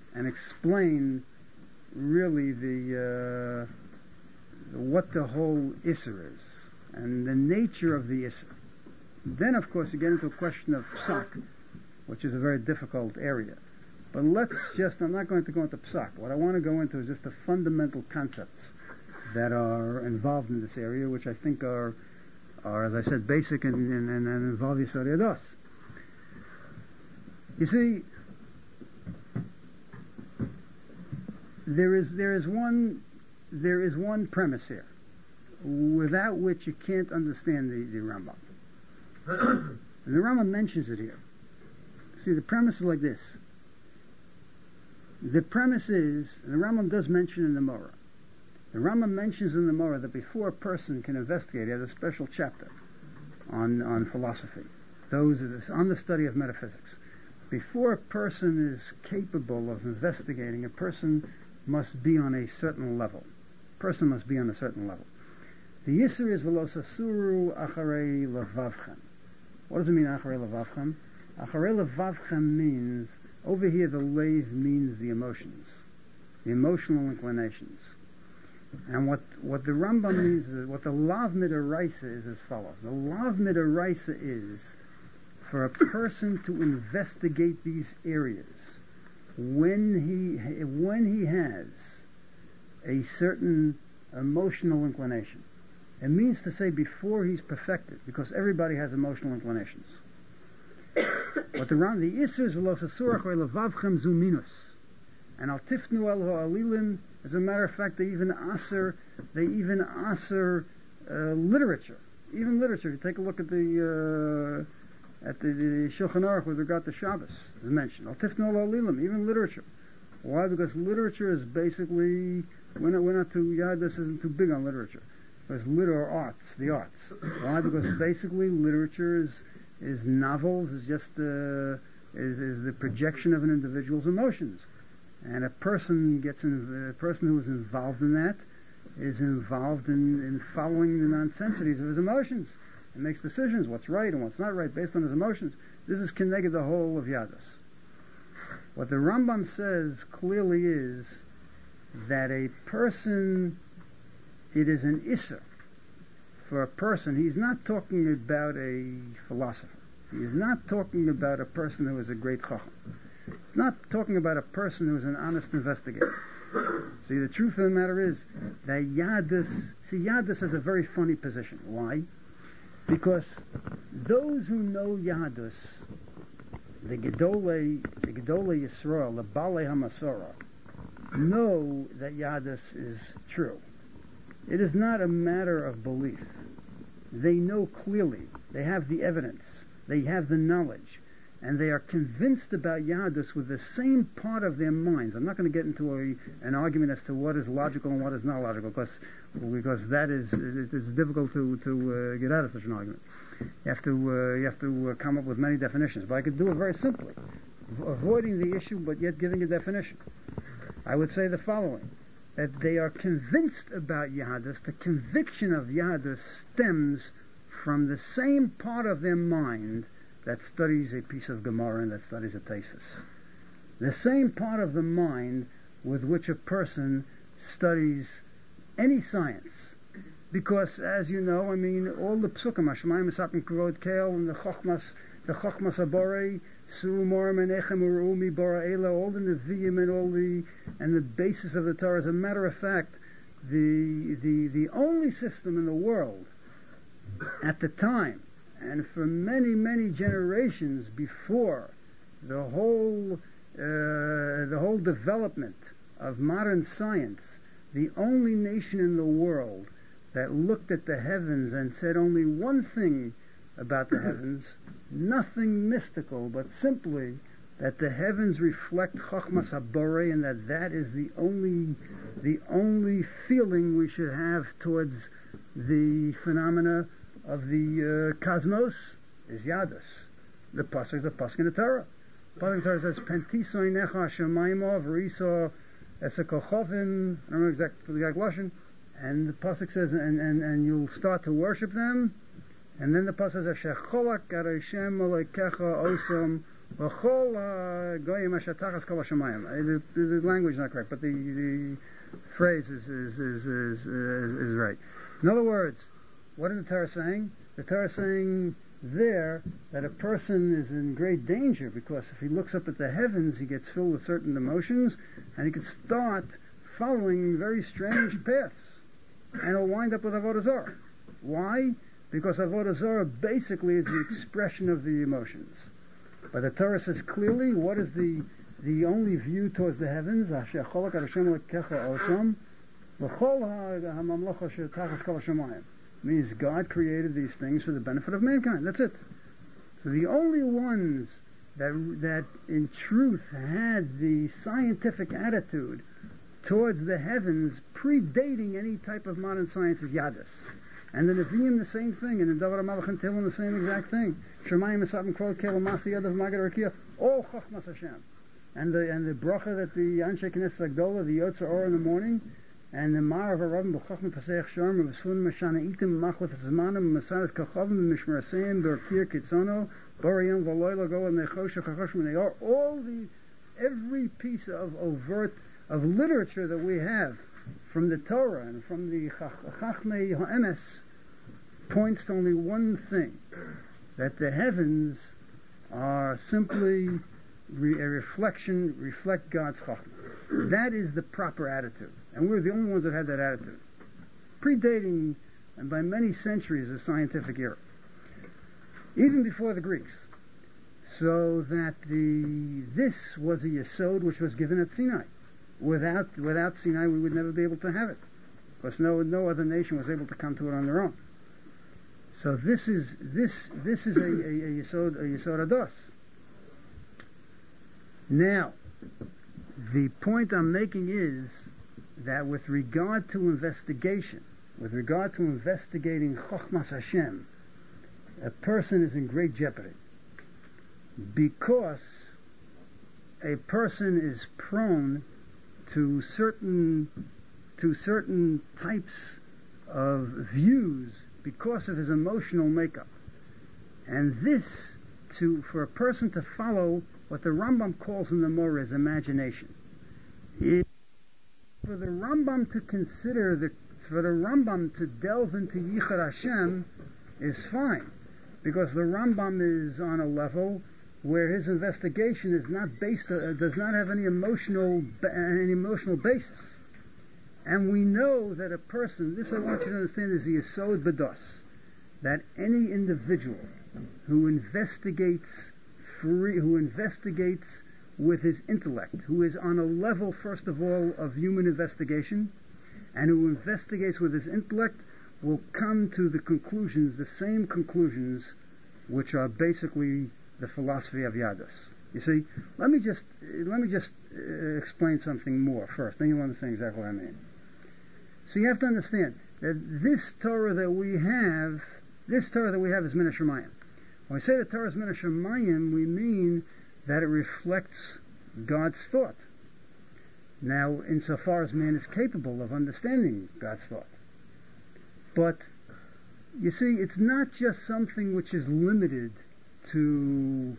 really the what the whole Isser is and the nature of the Isser. Then, of course, you get into a question of Psak, which is a very difficult area. But I'm not going to go into Psak. What I want to go into is just the fundamental concepts that are involved in this area, which I think are as I said, basic and involve Yesodei Hados. You see, there is one premise here, without which you can't understand the Rambam. And the Rambam mentions it here. See, the premise is like this. The premise is, and the Rambam does mention in the Morah, the Rambam mentions in the Morah that before a person can investigate, he has a special chapter on philosophy, on the study of metaphysics. Before a person is capable of investigating, a person must be on a certain level. The Yisur is velosasuru acharei levavchem. What does it mean, acharei levavchem? Acharei levavchem means, over here the lev means the emotions, the emotional inclinations. And what the Rambam means is, what the Lav Midaraisa is as follows. The Lav Midaraisa is for a person to investigate these areas when he has a certain emotional inclination. It means to say before he's perfected, because everybody has emotional inclinations. What the Isser is velosasur acharei levavchem zu minus. And al tifnu el ha'alilim, as a matter of fact, they even aser literature. Even literature. You take a look at the Shulchan Aruch with regard to Shabbos, as mentioned. Al tifnu el ha'alilim, even literature. Why? Because literature is basically, we're not too, this isn't too big on literature. Because the arts. Why? Because basically literature is novels, is just is the projection of an individual's emotions. And a person who is involved in that is involved in following the nonsensities of his emotions and makes decisions, what's right and what's not right based on his emotions. This is connected the whole of Yadus. What the Rambam says clearly is that a person, it is an Isser for a person. He's not talking about a philosopher. He's not talking about a person who is a great Chacham. He's not talking about a person who is an honest investigator. See, the truth of the matter is that Yadus has a very funny position. Why? Because those who know Yadus, the Gedolei Yisrael, the Balei HaMasora, know that Yadus is true. It is not a matter of belief. They know clearly. They have the evidence. They have the knowledge. And they are convinced about Yadus with the same part of their minds. I'm not going to get into an argument as to what is logical and what is not logical, because that it's difficult to get out of such an argument. You have to come up with many definitions. But I could do it very simply, avoiding the issue but yet giving a definition. I would say the following: that they are convinced about Yadus. The conviction of Yadus stems from the same part of their mind that studies a piece of Gemara and that studies a Tosfos. The same part of the mind with which a person studies any science. Because, as you know, all the psukim, Hashemayim Esakim Kurod Keil, and the Chochmas Abore, Su Mor Menechem Urumi Bora Ela, all the Nevi'im and the basis of the Torah. As a matter of fact, the only system in the world at the time, and for many, many generations before the whole development of modern science, the only nation in the world that looked at the heavens and said only one thing about the heavens, nothing mystical, but simply that the heavens reflect Chochmas HaBorei, and that is the only feeling we should have towards the phenomena of the cosmos, is Yadus. The pasuk is a pasuk in the Torah. The pasuk in the Torah says, "Pentiso inecha Hashemayim v'riso esekochovim." I don't know the exact lashon. And the pasuk says, and you'll start to worship them. And then the pasuk says, "Shecholak Hashem Elokecha Osam v'chol goyim asher tachas kol hashemayim." The language is not correct, but the phrase is right. In other words, what is the Torah saying? The Torah is saying there that a person is in great danger, because if he looks up at the heavens, he gets filled with certain emotions, and he can start following very strange paths, and he'll wind up with Avodah Zarah. Why? Because Avodah Zarah basically is the expression of the emotions. But the Torah says clearly what is the only view towards the heavens. Means God created these things for the benefit of mankind. That's it. So the only ones that in truth had the scientific attitude towards the heavens predating any type of modern science is Yadis. And the Nevi'im the same thing, and the Davar HaMelech and Tehillim the same exact thing. Shemayim Esabim Kvod Kelim Masi Yadav Magad Rakia, all Chachmas Hashem. And the bracha that the Anshe Knesset Agdola, the Yotzer Or in the morning, and the Mar of Arabim B'chachmi Paseach Sharm V'Sfun Mashana Itim Machlef Zmanim Masadas Kachavim Mishmaraseim Berkir Kitzono Borayim V'Loyla Gola Nechosha Chachoshim. They are all every piece of overt of literature that we have from the Torah and from the Chachmei Ha'emes points to only one thing, that the heavens are simply reflect God's Chachma. That is the proper attitude. And we're the only ones that had that attitude. Predating, and by many centuries, the scientific era. Even before the Greeks. So that this was a Yesod which was given at Sinai. Without Sinai, we would never be able to have it, because no other nation was able to come to it on their own. So this is a Yesod Ados. Now, the point I'm making is that with regard to investigation, with regard to investigating Chochmas Hashem, a person is in great jeopardy, because a person is prone to certain types of views because of his emotional makeup. And this, for a person to follow what the Rambam calls in the Moreh is imagination. For the Rambam to delve into Yichud Hashem is fine, because the Rambam is on a level where his investigation is not does not have any emotional basis. And we know that a person, this I want you to understand, is the Yesod B'dos, that any individual who investigates with his intellect, who is on a level, first of all, of human investigation, and who investigates with his intellect, will come to the same conclusions, which are basically the philosophy of Yadus. You see, let me just explain something more first, then you'll understand exactly what I mean. So you have to understand that this Torah that we have is Min HaShamayim. When we say the Torah is Min HaShamayim, we mean that it reflects God's thought. Now, insofar as man is capable of understanding God's thought. But, you see, it's not just something which is limited to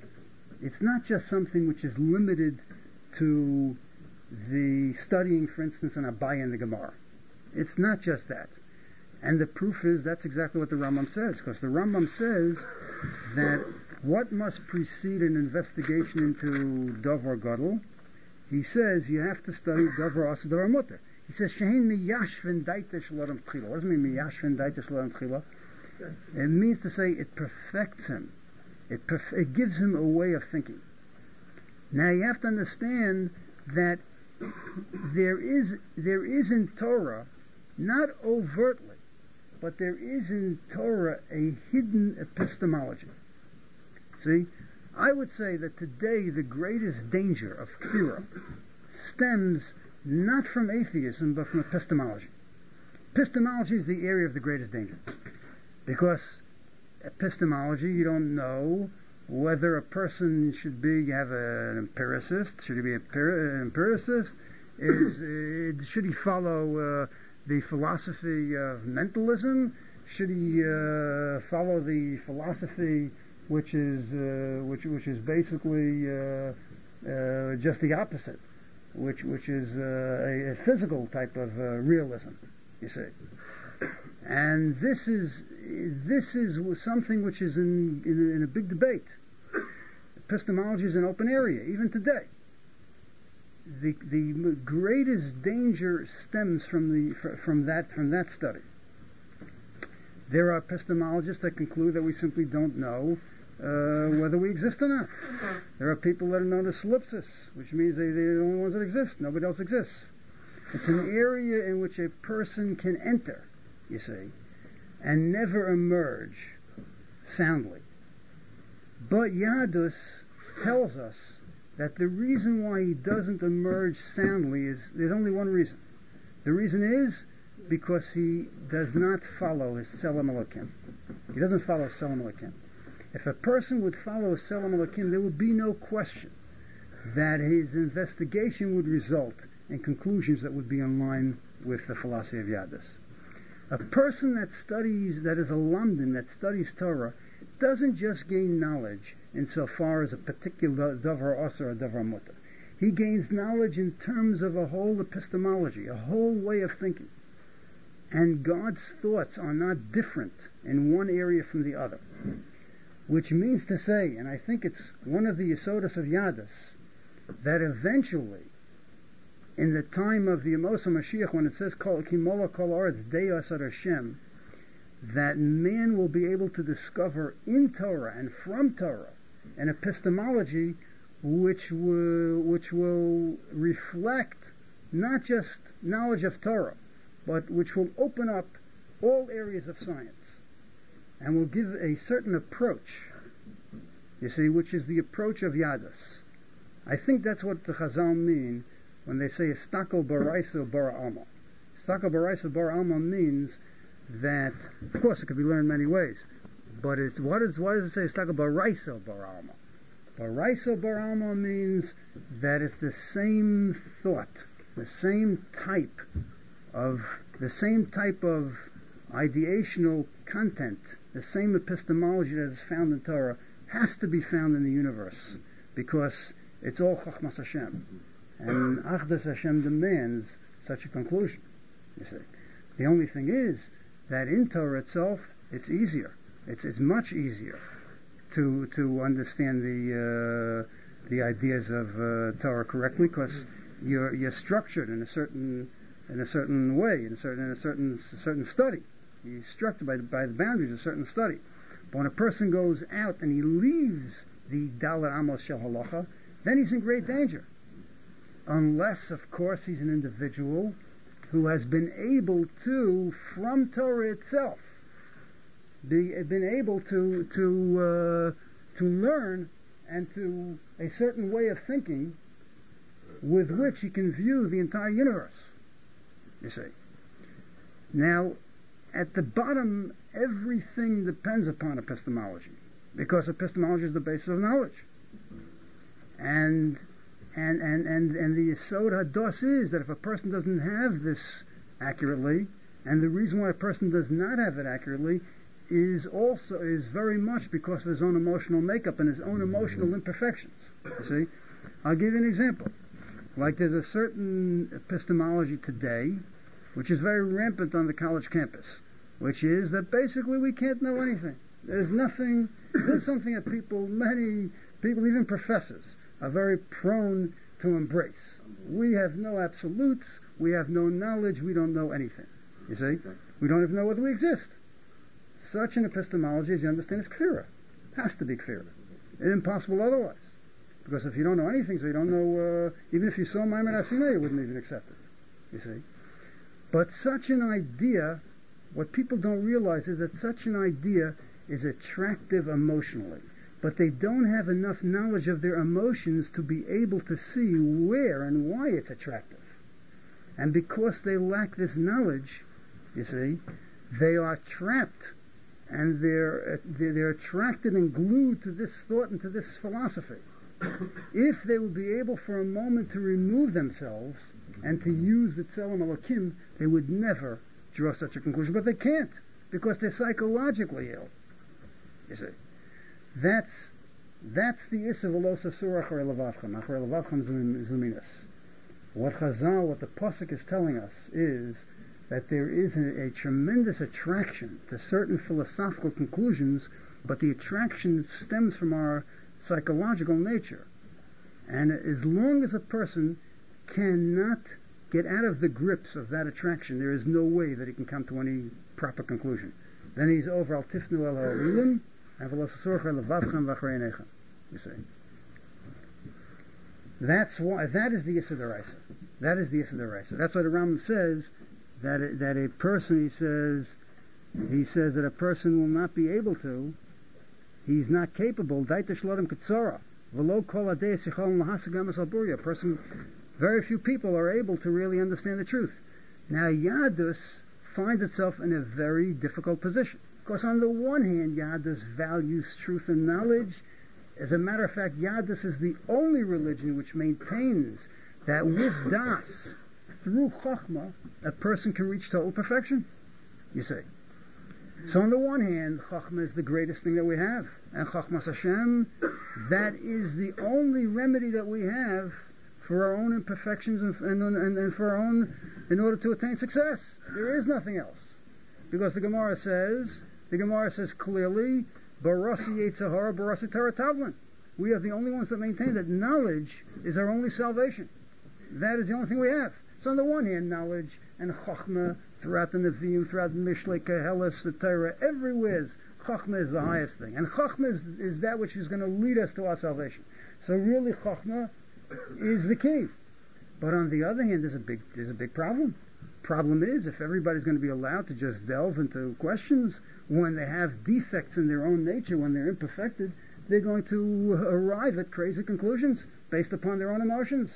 the studying, for instance, an Abaye and the Gemara. It's not just that. And the proof is that's exactly what the Rambam says, because the Rambam says that what must precede an investigation into Davar Gadol, he says you have to study Davar Asa Davar Mutter. He says, Shehin miyashvin daita shalom tchila. What does it mean, miyashvin daita shalom tchila? It means to say it perfects him. It gives him a way of thinking. Now you have to understand that there is in Torah, not overtly, but there is in Torah a hidden epistemology. See, I would say that today the greatest danger of Kfirah stems not from atheism, but from epistemology. Epistemology is the area of the greatest danger. Because epistemology, you don't know whether a person should have an empiricist. Should he be an empiricist? Should he follow the philosophy of mentalism? Should he follow the philosophy which is basically just the opposite, which is a physical type of realism? You see. And this is something which is in a big debate. Epistemology is an open area, even today. The greatest danger stems from that study. There are epistemologists that conclude that we simply don't know whether we exist or not. There are people that are known as solipsis, which means they're the only ones that exist. Nobody else exists. It's an area in which a person can enter, you see, and never emerge soundly. But Yadus tells us that the reason why he doesn't emerge soundly is, there's only one reason. The reason is because he does not follow his Tzelem Elokim. He doesn't follow Tzelem Elokim. If a person would follow Tzelem Elokim, there would be no question that his investigation would result in conclusions that would be in line with the philosophy of Yadus. A person that studies, that is a lamdim, that studies Torah, doesn't just gain knowledge insofar as a particular davar asar or davar mutar. He gains knowledge in terms of a whole epistemology, a whole way of thinking. And God's thoughts are not different in one area from the other. Which means to say, and I think it's one of the yesodas of Yadus, that eventually, in the time of the Amos HaMashiach, when it says Kimola Kol Aretz Deus Ad Hashem, that man will be able to discover in Torah and from Torah an epistemology which will reflect not just knowledge of Torah, but which will open up all areas of science and will give a certain approach, you see, which is the approach of Yadus. I think that's what the Chazal mean when they say Estakel Baraisa Bara Alma. Estakel Baraisa Bara Alma means that, of course, it could be learned many ways, but why does it say Estakel Baraisa Bara Alma? Baraisa Bara Alma means that it's the same thought, the same type of ideational content, the same epistemology that is found in Torah has to be found in the universe, because it's all Chachmas Hashem. And Achdus Hashem demands such a conclusion, you see. The only thing is that in Torah itself, it's easier. It's much easier to understand the ideas of Torah correctly, because you're structured in a certain way, in a certain study. You're structured by the boundaries of a certain study. But when a person goes out and he leaves the Dalet Amos Shel Halacha, then he's in great danger. Unless, of course, he's an individual who has been able to, from Torah itself, been able to learn and to a certain way of thinking with which he can view the entire universe, you see. Now, at the bottom, everything depends upon epistemology, because epistemology is the basis of knowledge. And the Yesod Hados is that if a person doesn't have this accurately, and the reason why a person does not have it accurately is very much because of his own emotional makeup and his own emotional imperfections. You see? I'll give you an example. Like there's a certain epistemology today which is very rampant on the college campus, which is that basically we can't know anything. There's something that many people, even professors, are very prone to embrace. We have no absolutes, we have no knowledge, we don't know anything. You see? We don't even know whether we exist. Such an epistemology, as you understand, is kfira. Has to be kfira. It's impossible otherwise. Because if you don't know anything, so you don't know, even if you saw Maimon HaSinai, you wouldn't even accept it. You see? But such an idea, what people don't realize is that such an idea is attractive emotionally. But they don't have enough knowledge of their emotions to be able to see where and why it's attractive. And because they lack this knowledge, you see, they are trapped, and they're attracted and glued to this thought and to this philosophy. If they would be able for a moment to remove themselves and to use the Tzelem Elokim, they would never draw such a conclusion. But they can't, because they're psychologically ill. You see, that's the Issa Velos Asur Achar Levavchem. Achar Levavchem Zuminas. What the Pasuk is telling us is that there is a tremendous attraction to certain philosophical conclusions, but the attraction stems from our psychological nature. And as long as a person cannot get out of the grips of that attraction, there is no way that he can come to any proper conclusion. Then he's over al tifnu el ha'olim, You see. That's why, that is the Yisod Daraisa. That is the Yisod Daraisa. That's why the Rambam says that a person, he says that a person will not be able to, he's not capable, daita shlodim katsara, v'lo kol adei sichol lahasagam asalburya. A person, very few people are able to really understand the truth. Now Yadus finds itself in a very difficult position. Because on the one hand, Yadus values truth and knowledge. As a matter of fact, Yadus is the only religion which maintains that with Das, through Chokhmah, a person can reach total perfection. You see. So on the one hand, Chokhmah is the greatest thing that we have. And Chokhmah Hashem, that is the only remedy that we have for our own imperfections and for our own, in order to attain success. There is nothing else. Because the Gemara says clearly, Barasi Yetzahara, Barasi Torah Tavlin. We are the only ones that maintain that knowledge is our only salvation. That is the only thing we have. So on the one hand, knowledge and Chokhmah throughout the Nevi'im, throughout the Mishlei, Kehelis, the Torah, everywhere, Chokhmah is the highest thing. And Chokhmah is that which is going to lead us to our salvation. So really Chokhmah is the key. But on the other hand, there's a big problem. Problem is, if everybody's going to be allowed to just delve into questions when they have defects in their own nature, when they're imperfected, they're going to arrive at crazy conclusions based upon their own emotions.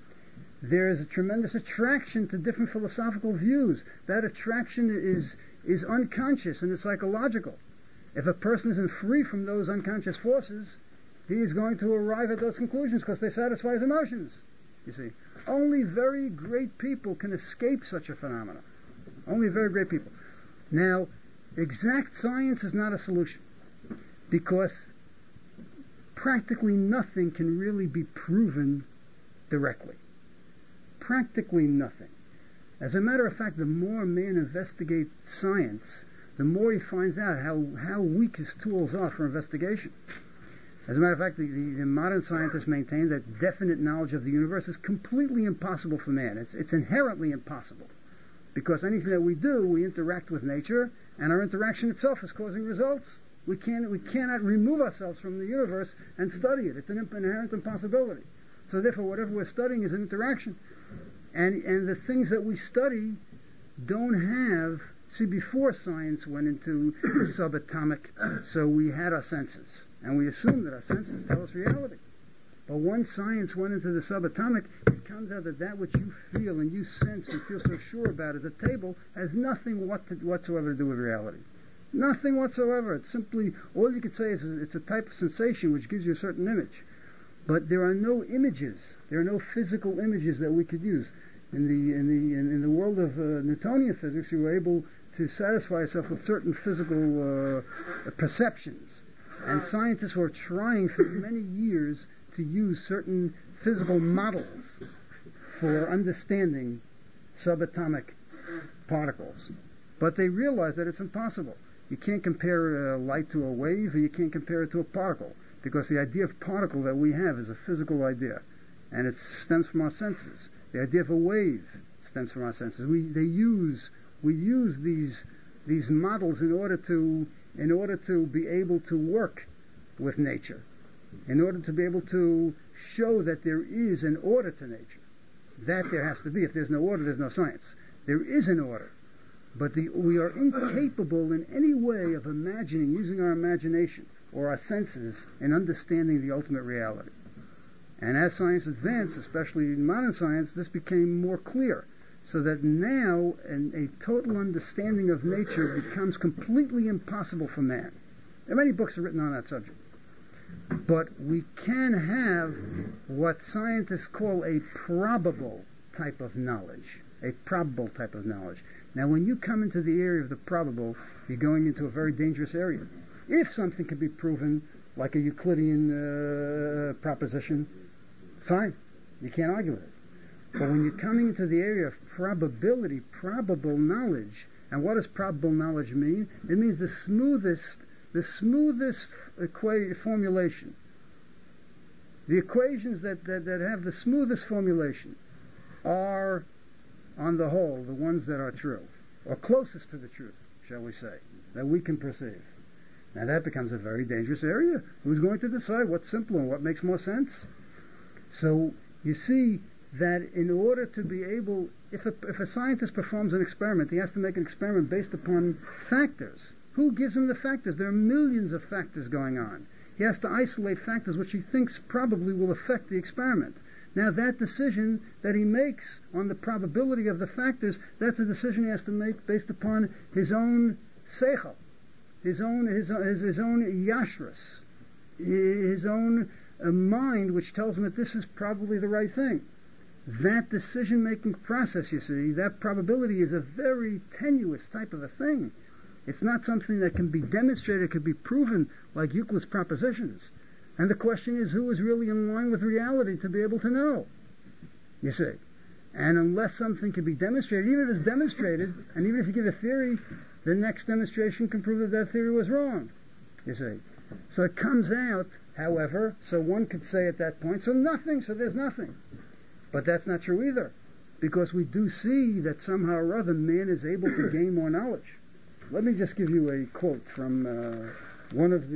There is a tremendous attraction to different philosophical views. That attraction is unconscious and it's psychological. If a person isn't free from those unconscious forces, he is going to arrive at those conclusions because they satisfy his emotions. You see, only very great people can escape such a phenomenon. Only very great people. Now, exact science is not a solution because practically nothing can really be proven directly. Practically nothing. As a matter of fact, the more a man investigates science, the more he finds out how weak his tools are for investigation. As a matter of fact, the modern scientists maintain that definite knowledge of the universe is completely impossible for man. It's inherently impossible. Because anything that we do, we interact with nature, and our interaction itself is causing results. We cannot remove ourselves from the universe and study it. It's an inherent impossibility. So therefore, whatever we're studying is an interaction. And the things that we study don't have... See, before science went into the subatomic, so we had our senses. And we assume that our senses tell us reality. But once science went into the subatomic, it comes out that which you feel and you sense and feel so sure about as a table has nothing whatsoever to do with reality. Nothing whatsoever. It's simply, all you could say is it's a type of sensation which gives you a certain image. But there are no images. There are no physical images that we could use. In the world of Newtonian physics, you were able to satisfy yourself with certain physical perceptions. And scientists were trying for many years to use certain physical models for understanding subatomic particles. But they realized that it's impossible. You can't compare light to a wave, or you can't compare it to a particle, because the idea of particle that we have is a physical idea, and it stems from our senses. The idea of a wave stems from our senses. We use these models in order to be able to work with nature, in order to be able to show that there is an order to nature. That there has to be. If there's no order, there's no science. There is an order. But we are incapable in any way of imagining, using our imagination or our senses in understanding the ultimate reality. And as science advanced, especially in modern science, this became more clear. So that now a total understanding of nature becomes completely impossible for man. There are many books written on that subject. But we can have what scientists call a probable type of knowledge. A probable type of knowledge. Now when you come into the area of the probable, you're going into a very dangerous area. If something can be proven, like a Euclidean proposition, fine. You can't argue with it. But when you're coming into the area of probability, probable knowledge, and what does probable knowledge mean? It means the smoothest formulation. The equations that have the smoothest formulation are, on the whole, the ones that are true, or closest to the truth, shall we say, that we can perceive. Now that becomes a very dangerous area. Who's going to decide what's simpler and what makes more sense? So you see that in order to be able, if a scientist performs an experiment, he has to make an experiment based upon factors. Who gives him the factors? There are millions of factors going on. He has to isolate factors which he thinks probably will affect the experiment. Now that decision that he makes on the probability of the factors, that's a decision he has to make based upon his own seichel, his own yashrus, his own mind, which tells him that this is probably the right thing. That decision-making process, you see, that probability is a very tenuous type of a thing. It's not something that can be demonstrated, can be proven like Euclid's propositions. And the question is, who is really in line with reality to be able to know? You see. And unless something can be demonstrated, even if it's demonstrated, and even if you give a theory, the next demonstration can prove that that theory was wrong. You see. So it comes out, however, so one could say at that point, so there's nothing. But that's not true either. Because we do see that somehow or other man is able to gain more knowledge. Let me just give you a quote from one of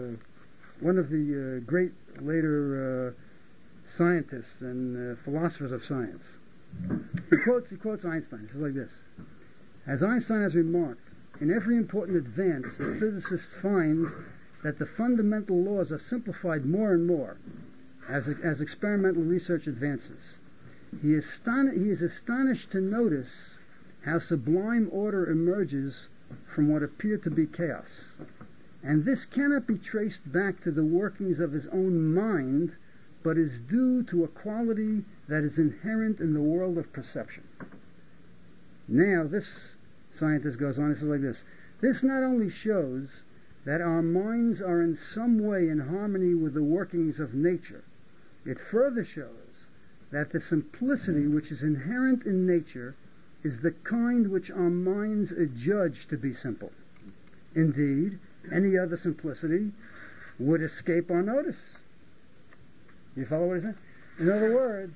the great later scientists and philosophers of science. He quotes Einstein. It's like this: as Einstein has remarked, in every important advance, the physicist finds that the fundamental laws are simplified more and more as experimental research advances. He is astonished to notice how sublime order emerges from what appeared to be chaos. And this cannot be traced back to the workings of his own mind, but is due to a quality that is inherent in the world of perception. Now, this scientist goes on, this is like this. This not only shows that our minds are in some way in harmony with the workings of nature, it further shows that the simplicity which is inherent in nature is the kind which our minds adjudge to be simple. Indeed, any other simplicity would escape our notice. You follow what I said? In other words,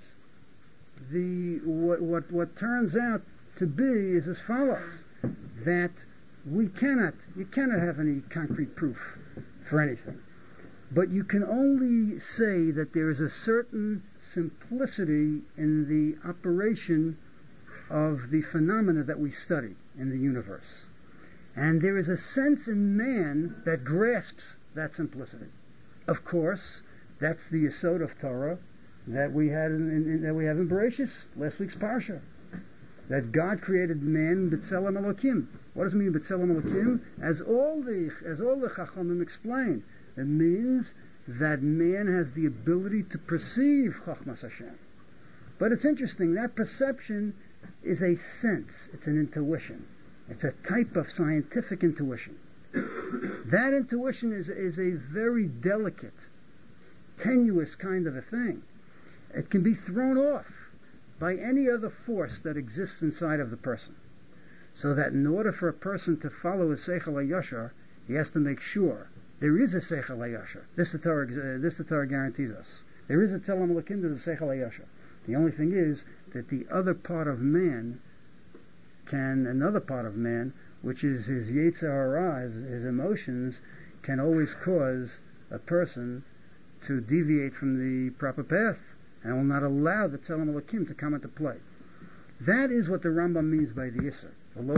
what turns out to be is as follows: that you cannot have any concrete proof for anything, but you can only say that there is a certain simplicity in the operation of the phenomena that we study in the universe. And there is a sense in man that grasps that simplicity. Of course, that's the yesod of Torah that we have in Bereshis, last week's parsha. That God created man b'tselem Elokim. What does it mean b'tselem Elokim? As all the Chachamim explain, it means that man has the ability to perceive Chachmas Hashem. But it's interesting, that perception is a sense, it's an intuition. It's a type of scientific intuition. That intuition is a very delicate, tenuous kind of a thing. It can be thrown off by any other force that exists inside of the person. So that in order for a person to follow a Seichel HaYashar, he has to make sure there is a Seichel HaYashar. This the Torah guarantees us. There is a Tzelem Elokim to the Seichel HaYashar. The only thing is that the other part of man another part of man, which is his Yetzer Hara, his emotions, can always cause a person to deviate from the proper path, and will not allow the Tzelem Elokim to come into play. That is what the Rambam means by the Yisr.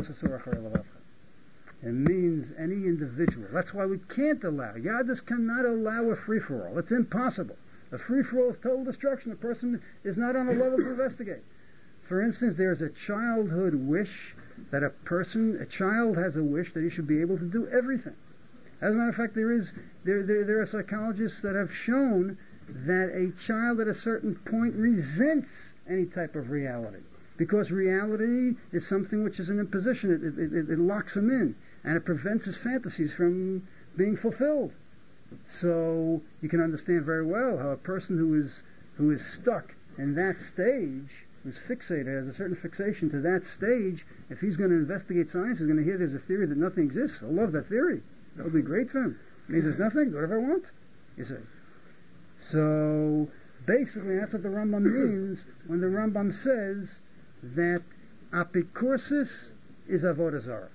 It means any individual. That's why we can't allow. Yadus cannot allow a free-for-all. It's impossible. A free-for-all is total destruction. The person is not on a level to investigate. For instance, there is a childhood wish that a child has a wish that he should be able to do everything. As a matter of fact, there are psychologists that have shown that a child at a certain point resents any type of reality. Because reality is something which is an imposition. It locks him in, and it prevents his fantasies from being fulfilled. So you can understand very well how a person who is stuck in that stage, who's fixated, has a certain fixation to that stage, if he's going to investigate science, he's going to hear there's a theory that nothing exists. I'll love that theory. That'll be great for him. It means there's nothing, whatever I want, you see. So basically that's what the Rambam means when the Rambam says that apikursis is avodah zarah.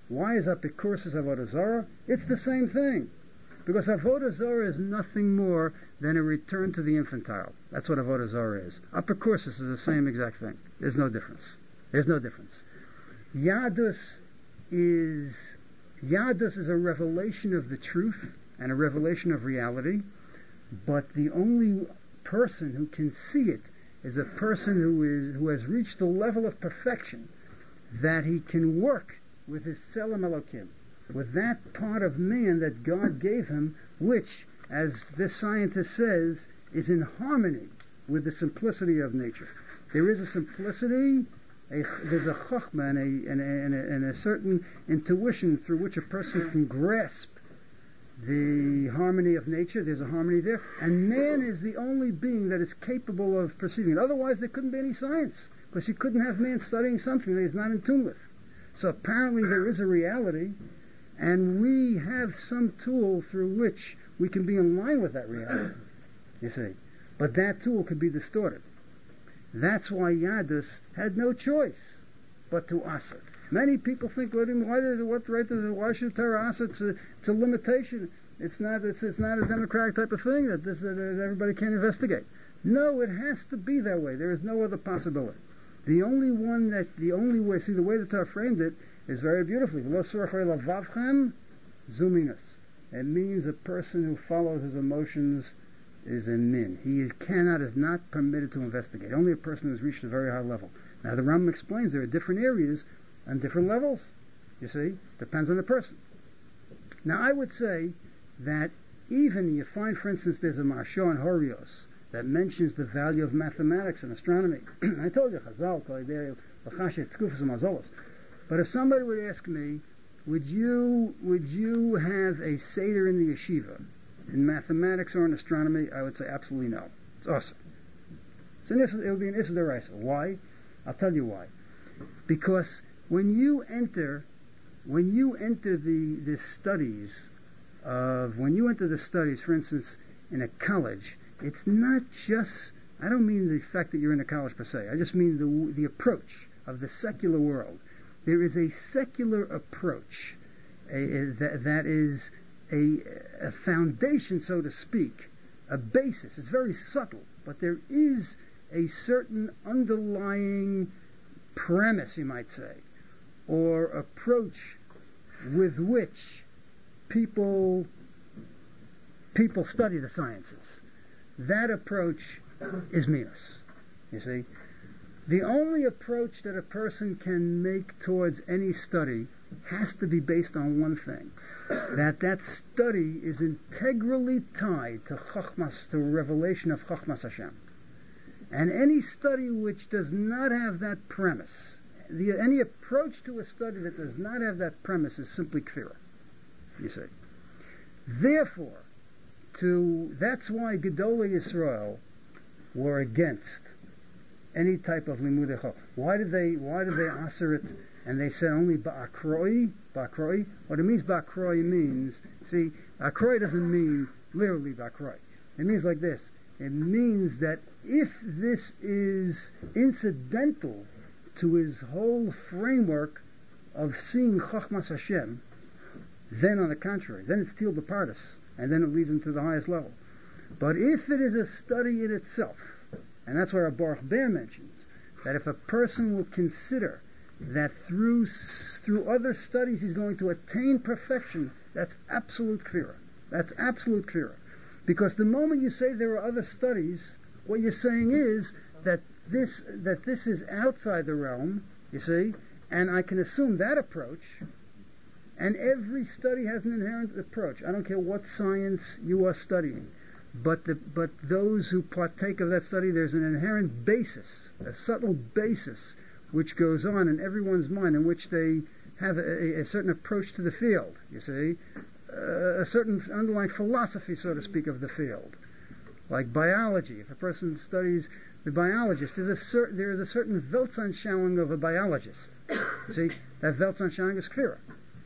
Why is Apikursis Avodah Zarah? It's the same thing. Because Avodah Zarah is nothing more than a return to the infantile. That's what Avodah Zarah is. Apikursis is the same exact thing. There's no difference. There's no difference. Yadus is a revelation of the truth and a revelation of reality, but the only person who can see it is a person who has reached the level of perfection that he can work with his Tselem Elokim, with that part of man that God gave him, which, as this scientist says, is in harmony with the simplicity of nature. There is a simplicity, there's a chokhmah and a certain intuition through which a person can grasp the harmony of nature. There's a harmony there, and man is the only being that is capable of perceiving it. Otherwise there couldn't be any science, because you couldn't have man studying something that he's not in tune with. So apparently there is a reality, and we have some tool through which we can be in line with that reality, you see. But that tool could be distorted. That's why Yadus had no choice but to asa. Many people think, why should Torah asa? It's a limitation. It's not a democratic type of thing that everybody can investigate. No, it has to be that way. There is no other possibility. The only way, see, the way the Torah framed it is very beautifully. Zuminus. It means a person who follows his emotions is a min. He is not permitted to investigate. Only a person who has reached a very high level. Now the Rambam explains there are different areas and different levels. You see, depends on the person. Now I would say that even you find, for instance, there's a Marsha on Horios that mentions the value of mathematics and astronomy. I told you, Chazal, but if somebody would ask me, would you have a Seder in the yeshiva in mathematics or in astronomy? I would say absolutely no. It's awesome. So it would be an Issa D'Oraisa. Why? I'll tell you why. Because when you enter the studies, for instance, in a college, it's not just, I don't mean the fact that you're in a college per se, I just mean the approach of the secular world. There is a secular approach that is a foundation, so to speak, a basis. It's very subtle, but there is a certain underlying premise, you might say, or approach with which people study the sciences. That approach is Minos. You see, the only approach that a person can make towards any study has to be based on one thing: that study is integrally tied to Chachmas, to revelation of Chachmas Hashem. And any study which does not have that premise, any approach to a study that does not have that premise, is simply kfirah. You see. Therefore, that's why Gedolei Yisrael were against any type of limudei chol. Why did they aser it? And they said only ba'akroi. What it means ba'akroi means, see, akroi doesn't mean literally ba'akroi. It means like this. It means that if this is incidental to his whole framework of seeing Chochmas Hashem, then on the contrary, then it's til b'pardes, and then it leads him to the highest level. But if it is a study in itself, and that's where Baruch Ber mentions, that if a person will consider that through other studies he's going to attain perfection, that's absolute kfirah. That's absolute kfirah. Because the moment you say there are other studies, what you're saying is that this is outside the realm, you see, and I can assume that approach, and every study has an inherent approach. I don't care what science you are studying, but those who partake of that study, there's an inherent basis, a subtle basis, which goes on in everyone's mind, in which they have a certain approach to the field, you see, a certain underlying philosophy, so to speak, of the field. Like biology, if a person studies the biologist, there is a certain Weltanschauung of a biologist. See, that Weltanschauung is clearer.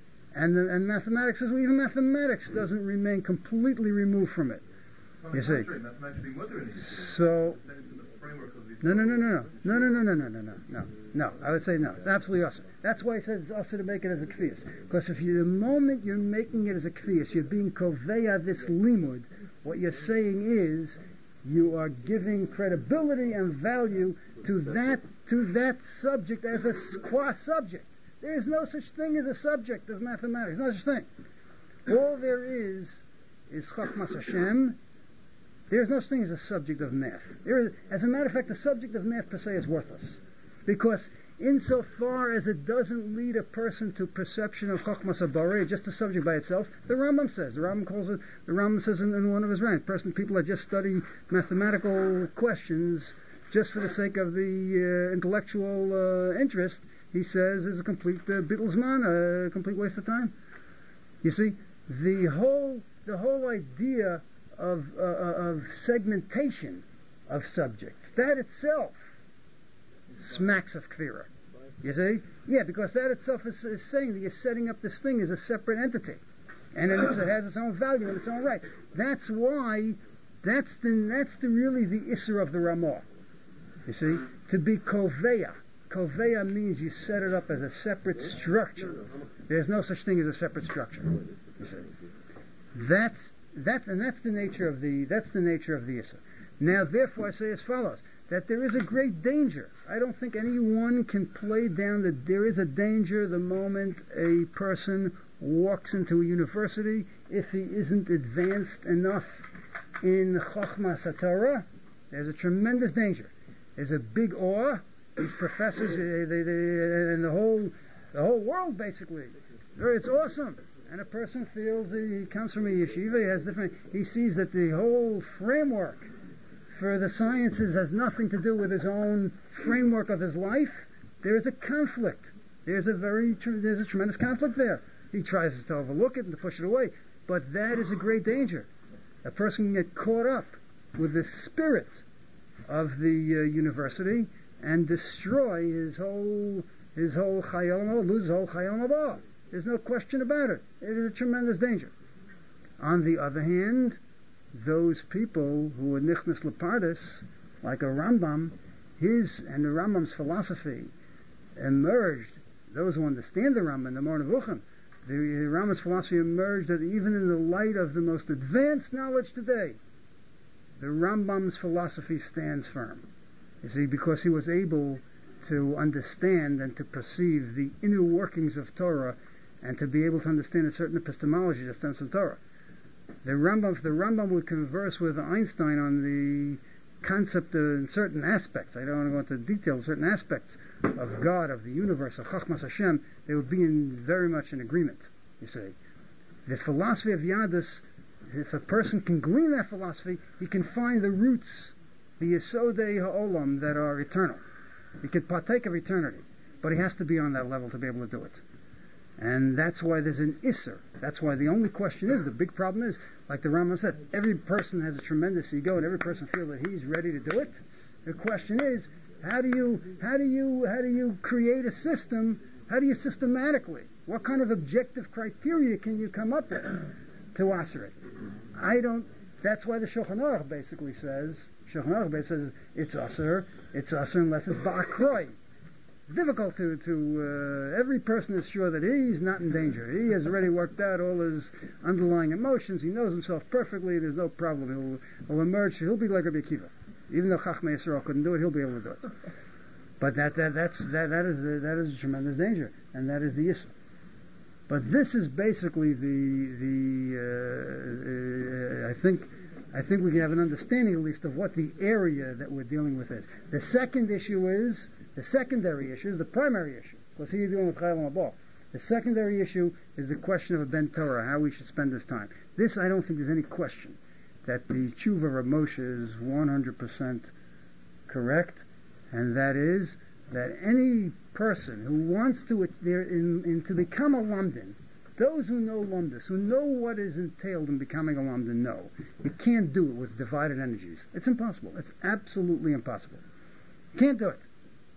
And mathematics is, well, even mathematics doesn't remain completely removed from it. You see. framework of these. No. I would say no. It's absolutely usher. That's why he says it's usher to make it as a kfiyas. Because the moment you're making it as a kfiyas, you're being koveya this limud. What you're saying is you are giving credibility and value to that subject as a qua subject. There is no such thing as a subject of mathematics. No such thing. All there is Chachmas Hashem. There is no such thing as a subject of math. As a matter of fact, the subject of math per se is worthless. Because insofar as it doesn't lead a person to perception of Chachmas Haborei, just a subject by itself, the Rambam says in one of his ranks, people that just study mathematical questions just for the sake of the intellectual interest, he says is a complete Bittelzman, a complete waste of time. You see, the whole idea of segmentation of subjects, that itself smacks of kfira. You see? Yeah, because that itself is saying that you're setting up this thing as a separate entity. And it has its own value in its own right. That's why, that's really the Isser of the Ramah. You see? To be koveya. Koveya means you set it up as a separate structure. There's no such thing as a separate structure. You see? That's the nature of the Isser. Now, therefore, I say as follows, that there is a great danger. I don't think anyone can play down that there is a danger the moment a person walks into a university if he isn't advanced enough in Chochmas HaTorah. There's a tremendous danger. There's a big awe. These professors, and the whole world basically, it's awesome. And a person feels he comes from a yeshiva, he sees that the whole framework for the sciences has nothing to do with his own framework of his life. There is a conflict. There's a tremendous conflict there. He tries to overlook it and to push it away, but that is a great danger. A person can get caught up with the spirit of the university and destroy his whole chayon, lose his whole chayon haba. There's no question about it. It is a tremendous danger. On the other hand, those people who are nichnas lepardis, like a Rambam, his and the Rambam's philosophy emerged. Those who understand the Rambam, the Moreh Nevuchim, the Rambam's philosophy emerged that even in the light of the most advanced knowledge today, the Rambam's philosophy stands firm. You see, because he was able to understand and to perceive the inner workings of Torah and to be able to understand a certain epistemology that stems from Torah. The Rambam would converse with Einstein on the concept in certain aspects. I don't want to go into detail, certain aspects of God, of the universe, of Chachmas Hashem. They would be very much in agreement, you see. The philosophy of Yadus, if a person can glean that philosophy, he can find the roots, the Yesodei Ha'olam that are eternal. He can partake of eternity, but he has to be on that level to be able to do it. And that's why there's an Isser. That's why the only question is, the big problem is, like the Rambam said, every person has a tremendous ego and every person feels that he's ready to do it. The question is, how do you create a system? How do you systematically? What kind of objective criteria can you come up with to answer it? That's why the Shulchan Aruch basically says, it's Asr unless it's Ba'akroi. It's difficult to every person is sure that he's not in danger. He has already worked out all his underlying emotions. He knows himself perfectly. There's no problem. He'll emerge. He'll be like Rabbi Akiva. Even though Chachmei Yisrael couldn't do it, he'll be able to do it. But that is a tremendous danger, and that is the Yisra. But this is basically I think we can have an understanding at least of what the area that we're dealing with is. The secondary issue is the primary issue. Because here you're dealing with Chayil Mabal. The secondary issue is the question of a Ben Torah, how we should spend this time. This, I don't think there's any question that the tshuva of Moshe is 100% correct, and that is that any person who wants to become a Lamdan, those who know Lumdus, who know what is entailed in becoming a Lamdan, know you can't do it with divided energies. It's impossible. It's absolutely impossible. You can't do it.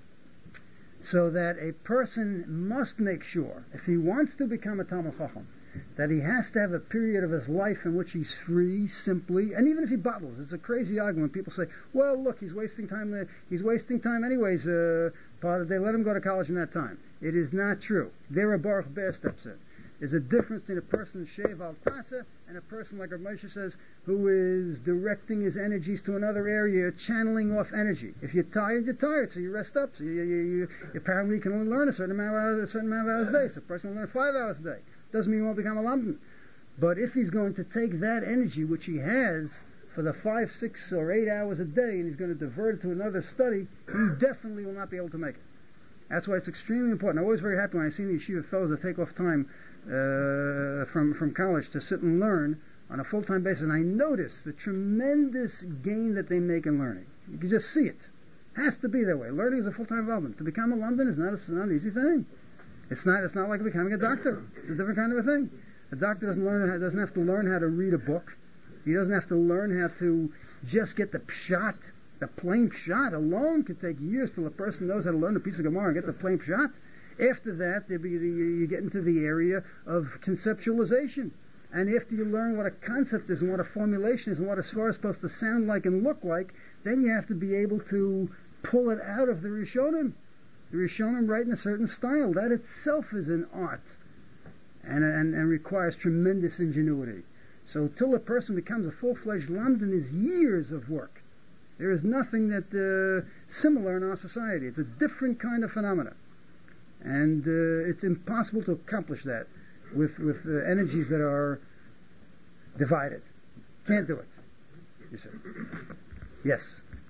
So that a person must make sure, if he wants to become a Talmid Chacham, that he has to have a period of his life in which he's free, simply, and even if he bottles, it's a crazy argument. People say, well, look, he's wasting time there. He's wasting time anyways, part of the day. Let him go to college in that time. It is not true. There are Baruch Bear steps in. There's a difference between a person Shev al Tasa and a person, like Rav Moshe says, who is directing his energies to another area, channeling off energy. If you're tired, so you rest up. So you apparently can only learn a certain amount of hours a day. So a person will learn 5 hours a day. Doesn't mean he won't become a lamdan. But if he's going to take that energy, which he has for the 5, 6, or 8 hours a day, and he's going to divert it to another study, he definitely will not be able to make it. That's why it's extremely important. I'm always very happy when I see the yeshiva fellows that take off time from college to sit and learn on a full-time basis, and I notice the tremendous gain that they make in learning. You can just see it. Has to be that way. Learning is a full-time involvement. To become a lamdan is not an easy thing. It's not like becoming a doctor. It's a different kind of a thing. A doctor doesn't have to learn how to read a book. He doesn't have to learn how to just get the pshat. The plain pshat alone could take years till a person knows how to learn a piece of Gemara and get the plain pshat. After that, you get into the area of conceptualization. And after you learn what a concept is and what a formulation is and what a svara is supposed to sound like and look like, then you have to be able to pull it out of the Rishonim. The Rishonim write in a certain style. That itself is an art and requires tremendous ingenuity. So till a person becomes a full-fledged lamdan is years of work. There is nothing that similar in our society. It's a different kind of phenomena. And it's impossible to accomplish that with energies that are divided. Can't do it. You see. Yes.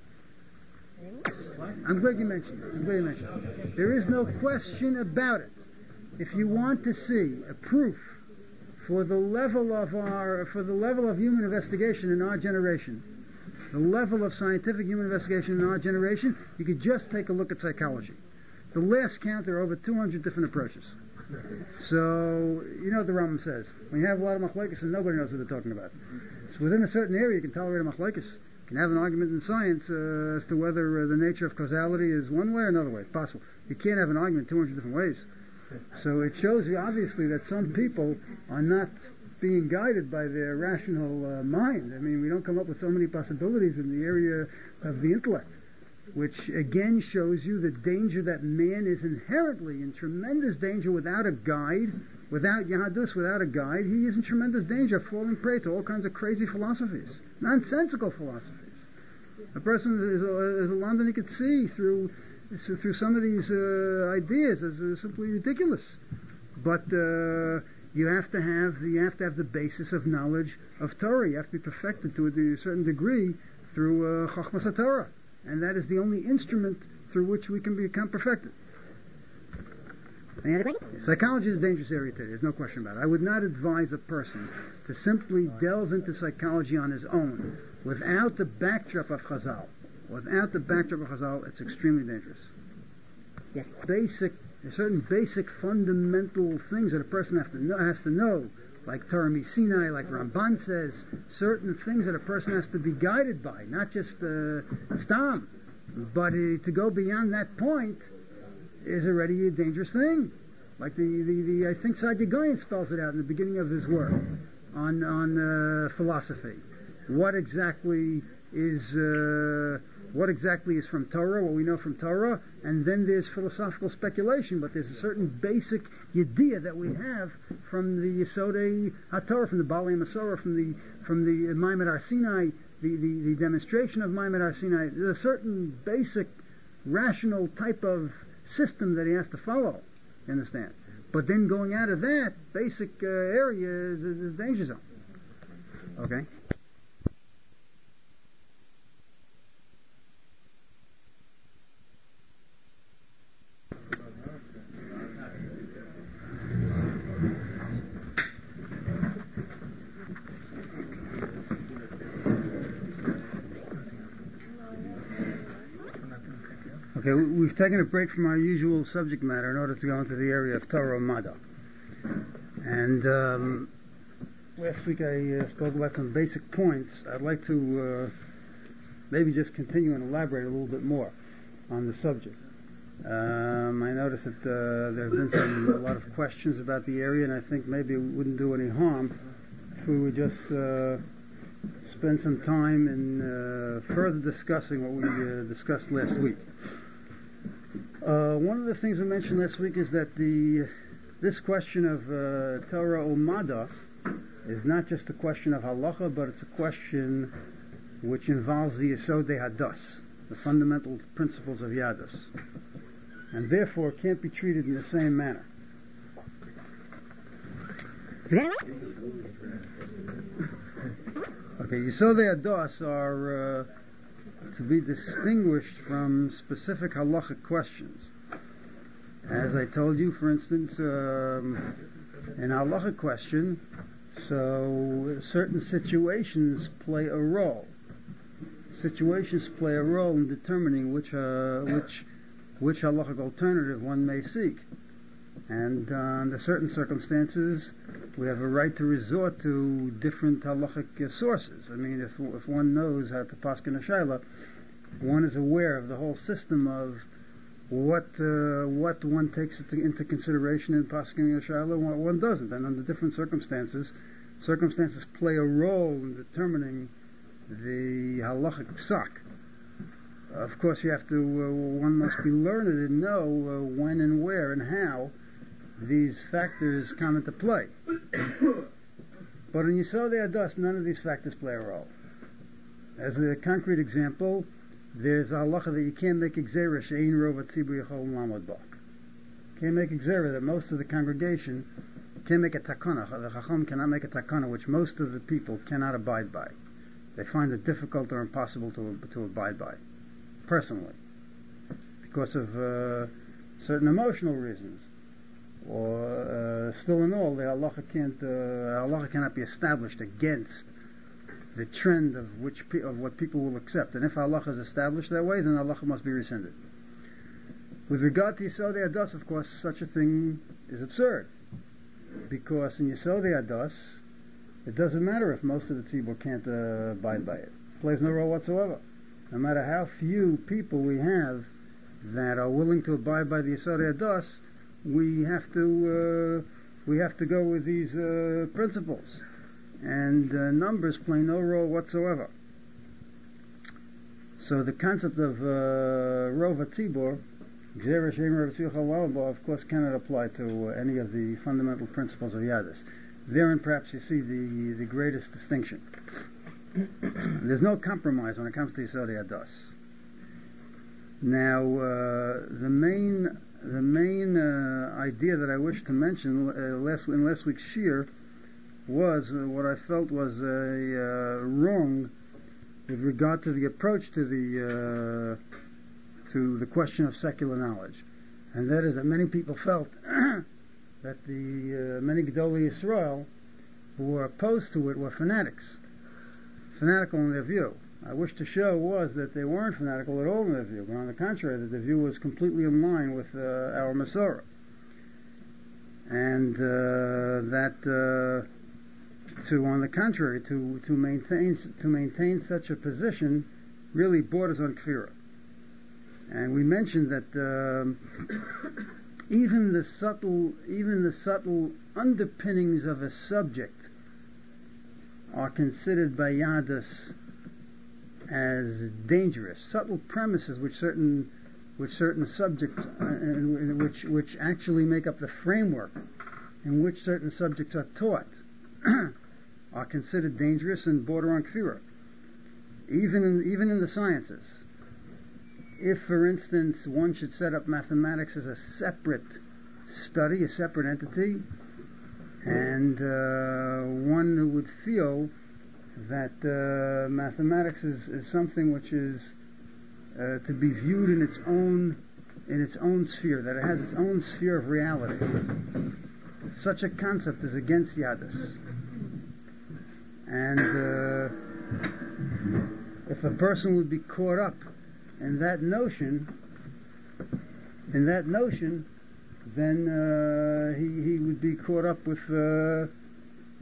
I'm glad you mentioned it. There is no question about it. If you want to see a proof for the level of human investigation in our generation, the level of scientific human investigation in our generation, you could just take a look at psychology. The last count, there are over 200 different approaches. So, you know what the Rambam says. When you have a lot of machlekes and nobody knows what they're talking about. So within a certain area, you can tolerate a machlekes. You can have an argument in science as to whether the nature of causality is one way or another way. It's possible. You can't have an argument 200 different ways. So it shows you, obviously, that some people are not being guided by their rational mind. I mean, we don't come up with so many possibilities in the area of the intellect, which again shows you the danger that man is inherently in tremendous danger without a guide, without Yahadus, without a guide. He is in tremendous danger of falling prey to all kinds of crazy philosophies, nonsensical philosophies. A person is a lamdan, he could see through some of these ideas as simply ridiculous. But you have to have the basis of knowledge of Torah. You have to be perfected to a certain degree through Chachmas Torah. And that is the only instrument through which we can become perfected. Psychology is a dangerous area today, there's no question about it. I would not advise a person to simply delve into psychology on his own without the backdrop of Chazal. Without the backdrop of Chazal, it's extremely dangerous. Yes. Certain basic fundamental things that a person has to know, like Torah Sinai, like Ramban says, certain things that a person has to be guided by, not just stam. But to go beyond that point is already a dangerous thing. Like I think Saadia Gaon spells it out in the beginning of his work on philosophy. What exactly is from Torah, what we know from Torah, and then there's philosophical speculation, but there's a certain basic idea that we have from the Yesodei HaTorah, from the Baalei Masorah, from the Maimed Har Sinai, the demonstration of Maimed Har Sinai. There's a certain basic rational type of system that he has to follow, you understand? But then going out of that basic area is danger zone. Okay? Okay, we've taken a break from our usual subject matter in order to go into the area of Torah Mada. And last week I spoke about some basic points. I'd like to maybe just continue and elaborate a little bit more on the subject. I noticed that there have been a lot of questions about the area, and I think maybe it wouldn't do any harm if we would just spend some time in further discussing what we discussed last week. One of the things we mentioned last week is that this question of Torah Umada is not just a question of halacha, but it's a question which involves the Yesodei Hadas, the fundamental principles of Yadus, and therefore can't be treated in the same manner. Okay, Yesodei Hadas are to be distinguished from specific halachic questions. As I told you, for instance, in a halachic question, so certain situations play a role. Situations play a role in determining which halachic alternative one may seek. And under certain circumstances, we have a right to resort to different halachic sources. I mean, if one knows how to paskin a shaila, one is aware of the whole system of what one takes into consideration in paskin a shaila, and what one doesn't. And under different circumstances play a role in determining the halachic psak. Of course, you have to. One must be learned and know when and where and how these factors come into play. But in Yesodei Hadas, none of these factors play a role. As a concrete example, there's a halacha that you can't make gzeira she'ein rov hatzibur yachol lamod ba. Can't make gzeira that most of the congregation can't make a takana. The chacham cannot make a takana which most of the people cannot abide by. They find it difficult or impossible to abide by, personally, because of certain emotional reasons. Or still in all, the halacha cannot be established against the trend of what people will accept. And if halacha is established that way, then halacha must be rescinded. With regard to Yesodei Hadas, of course, such a thing is absurd, because in Yesodei Hadas, it doesn't matter if most of the tzibur can't abide by it. It plays no role whatsoever. No matter how few people we have that are willing to abide by the Yesodei Hadas, we have to go with these principles, and numbers play no role whatsoever. So the concept of rov hatzibur, gzeira she'ein rov hatzibur yachol lamod ba, of course cannot apply to any of the fundamental principles of Yadus. Therein perhaps you see the greatest distinction. There's no compromise when it comes to Yesodei Hadas. Now, the main idea that I wish to mention in last week's shir was what I felt was wrong with regard to the approach to the question of secular knowledge, and that is that many people felt that the many Gedolei Yisrael who were opposed to it were fanatical in their view. I wish to show was that they weren't fanatical at all in their view, but on the contrary, that their view was completely in line with our Masorah, and on the contrary, to maintain such a position really borders on kfirah. And we mentioned that even the subtle underpinnings of a subject are considered by Yadus as dangerous. Subtle premises which certain subjects, which actually make up the framework in which certain subjects are taught, are considered dangerous and border on kfirah. Even in the sciences. If, for instance, one should set up mathematics as a separate study, a separate entity, and one would feel that mathematics is something which is to be viewed in its own sphere, that it has its own sphere of reality. Such a concept is against Yadus. And if a person would be caught up in that notion, then he would be caught up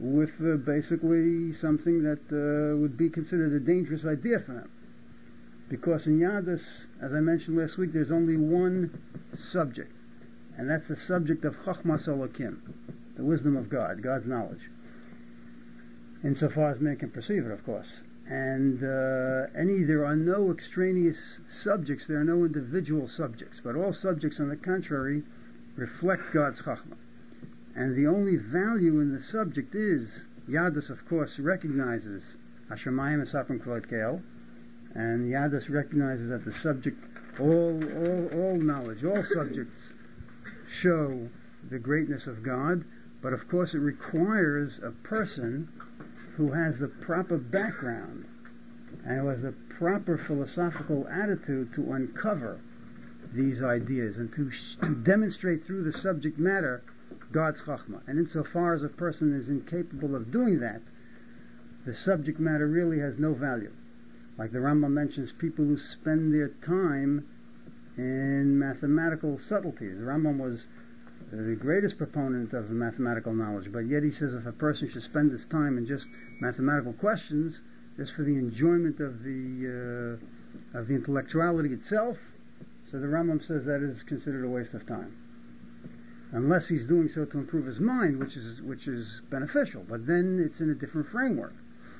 with basically something that would be considered a dangerous idea for him. because in Yadus, as I mentioned last week, there's only one subject, and that's the subject of Chochmas Elokim, the wisdom of God, God's knowledge, insofar as man can perceive it, of course. And there are no extraneous subjects, there are no individual subjects, but all subjects, on the contrary, reflect God's Chachma. And the only value in the subject is, Yadus, of course, recognizes Hashemayim Esapim Kvod Keil, and Yadus recognizes that the subject, all knowledge, all subjects show the greatness of God, but of course it requires a person who has the proper background and who has the proper philosophical attitude to uncover these ideas and to demonstrate through the subject matter God's Chachma. And insofar as a person is incapable of doing that, the subject matter really has no value. Like the Rambam mentions, people who spend their time in mathematical subtleties. The Rambam was the greatest proponent of mathematical knowledge, but yet he says if a person should spend his time in just mathematical questions, just for the enjoyment of the intellectuality itself, so the Rambam says that is considered a waste of time, unless he's doing so to improve his mind, which is beneficial. But then it's in a different framework.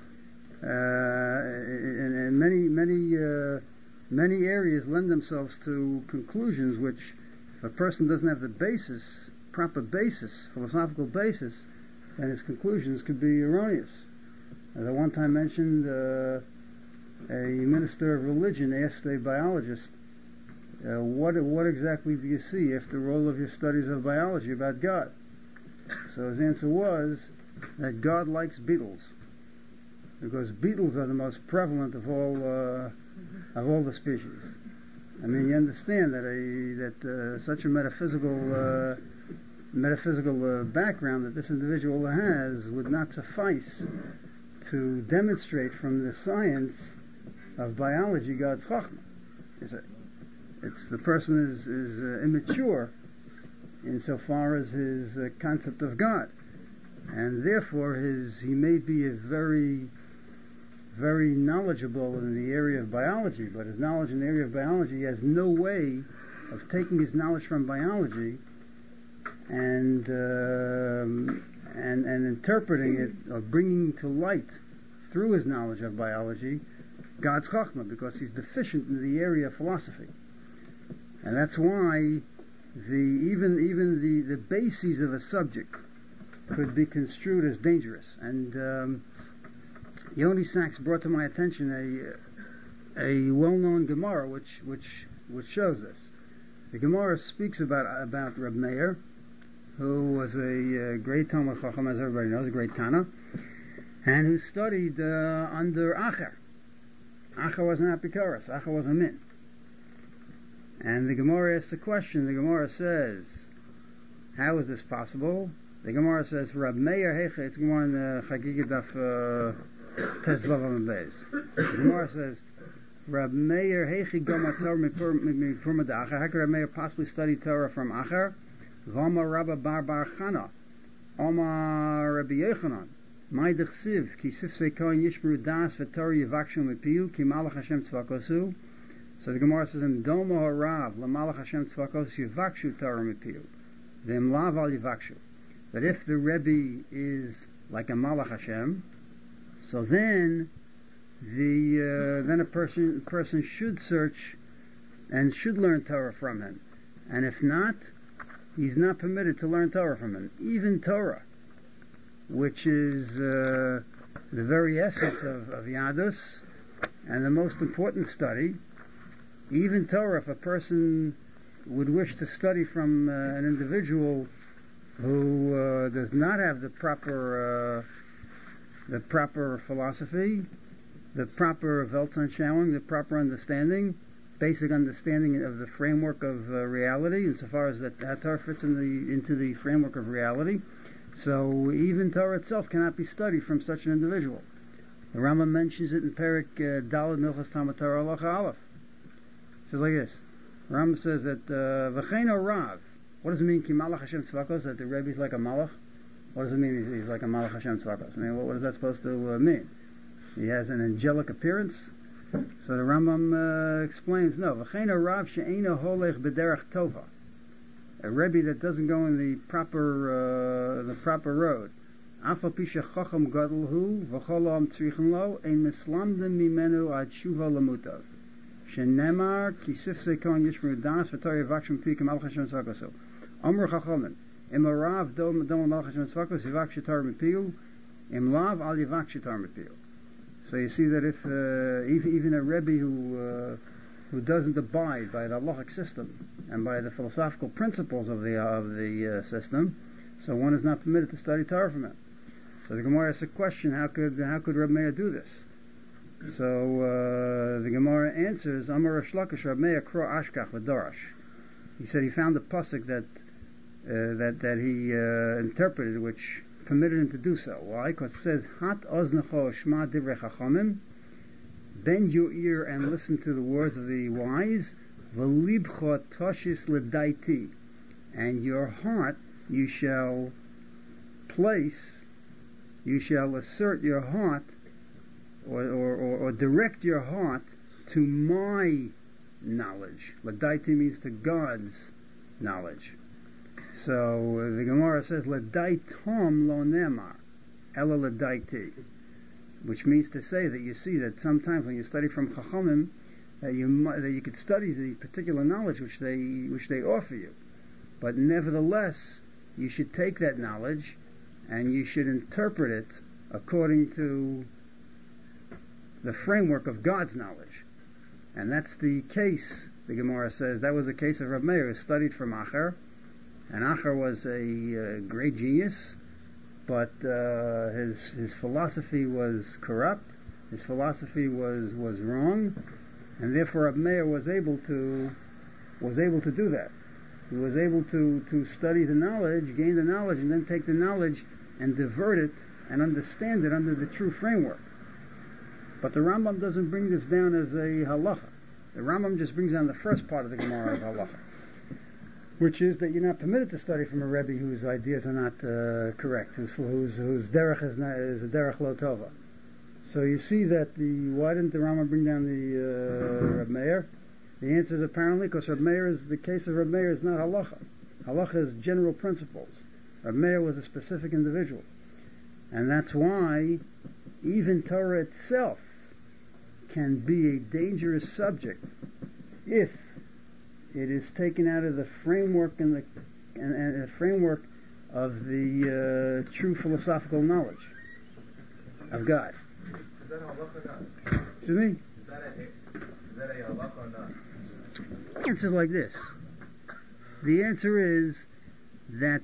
And many areas lend themselves to conclusions which, if a person doesn't have the proper basis, philosophical basis, then his conclusions could be erroneous. As I one time mentioned, a minister of religion asked a biologist, what exactly do you see after all of your studies of biology about God? So his answer was that God likes beetles, because beetles are the most prevalent of all the species. I mean, you understand that such a metaphysical background that this individual has would not suffice to demonstrate from the science of biology God's Chachma. The person is immature insofar as his concept of God, and therefore he may be a very, very knowledgeable in the area of biology, but his knowledge in the area of biology, he has no way of taking his knowledge from biology and interpreting it, or bringing to light through his knowledge of biology God's Chachma, because he's deficient in the area of philosophy. And that's why even the bases of a subject could be construed as dangerous. And Yoni Sachs brought to my attention a well-known Gemara which shows this. The Gemara speaks about Reb Meir, who was a great Talmud Chacham, as everybody knows, a great Tana, and who studied under Acher. Acher was an Apikoros, Acher was a min. And the Gemara asks a question. The Gemara says, how is this possible? The Gemara says, Reb Meir Heche, it's Gemara in the Chagiga Daf Tezvav Amabez. The Gemara says, Reb Meir Heche Goma Torah Mipurma Acher. How could Reb Meir possibly study Torah from Acher? Vama Rabba Bar Chana, Omar Rabbi Yechanan, Mai Dechsiv, Ki Sifsei Kohen Yishmeru Das V'Torah Yivakshu Mipiu, Ki Malach Hashem Tzvakosu. So the Gemara says, "Im domo harav lamalach Hashem tzvakos yivakshu Torah mipiu, v'im lav al yivakshu." That if the Rebbe is like a Malach Hashem, so then a person should search and should learn Torah from him, and if not, he's not permitted to learn Torah from him. Even Torah, which is the very essence of Yadus and the most important study. Even Torah, if a person would wish to study from an individual who does not have the proper philosophy, the proper Weltanschauung, the proper understanding, basic understanding of the framework of reality, insofar as that Torah fits into the framework of reality. So even Torah itself cannot be studied from such an individual. The Rambam mentions it in Perek Daled Milchas Talmud Torah Halacha Aleph. It says like this. The Rambam says that V'cheino Rav. What does it mean? Ki Malach Hashem Tzvakos, that the Rebbe is like a Malach. What does it mean? He's like a Malach Hashem Tzvakos. I mean, what is that supposed to mean? He has an angelic appearance. So the Rambam explains, no, v'chein Rav she'eino holech b'derech tova. A Rebbe that doesn't go in the proper road. Afal pi shechacham gadol hu, v'chol ha'am tzrichen lo, ein mislamdim mimenu ad shuva lamutav. Shenemar ki sifsei kohen yishmeru das v'tor yivakshim pikim al chashem tzvakosu. Amr chachamim, im a Rav dom al chashem tzvakosu yivak shetar mipiu, im lav al yivak shetar mipiu. So you see that if even a Rebbe who doesn't abide by the halachic system and by the philosophical principles of the system, so one is not permitted to study Torah from him. So the Gemara asks a question: How could Reb Meir do this? So the Gemara answers: Amar Rav Shlokish Reb Meir kro ashkach v'darash. He said he found a pasuk that he interpreted, which permitted him to do so. Why? Because it says, Hat oznecho shma divrei chachamim, bend your ear and listen to the words of the wise, v'libcho toshis l'daiti, and your heart you shall assert your heart, or direct your heart to my knowledge. L'daiti means to God's knowledge. So the Gemara says, "Ledaitom lo nemar, ela ledaiti," which means to say that you see that sometimes when you study from Chachamim, that you could study the particular knowledge which they offer you, but nevertheless you should take that knowledge and you should interpret it according to the framework of God's knowledge, and that's the case. The Gemara says that was the case of Reb Meir, who studied from Acher. And Acher was a great genius, but his philosophy was corrupt. His philosophy was wrong, and therefore Reb Meir was able to do that. He was able to study the knowledge, gain the knowledge, and then take the knowledge and divert it and understand it under the true framework. But the Rambam doesn't bring this down as a halacha. The Rambam just brings down the first part of the Gemara as halacha, which is that you're not permitted to study from a Rebbe whose ideas are not correct, whose derech is a derech lo tova. So you see that why didn't the Rambam bring down the Reb Meir? The answer is apparently because the case of Reb Meir is not halacha. Halacha is general principles. Reb Meir was a specific individual, and that's why even Torah itself can be a dangerous subject if it is taken out of the framework and the framework of the true philosophical knowledge of God. Is that a halakha or not? Excuse me? Is that a halakha or not? The answer is like this. The answer is that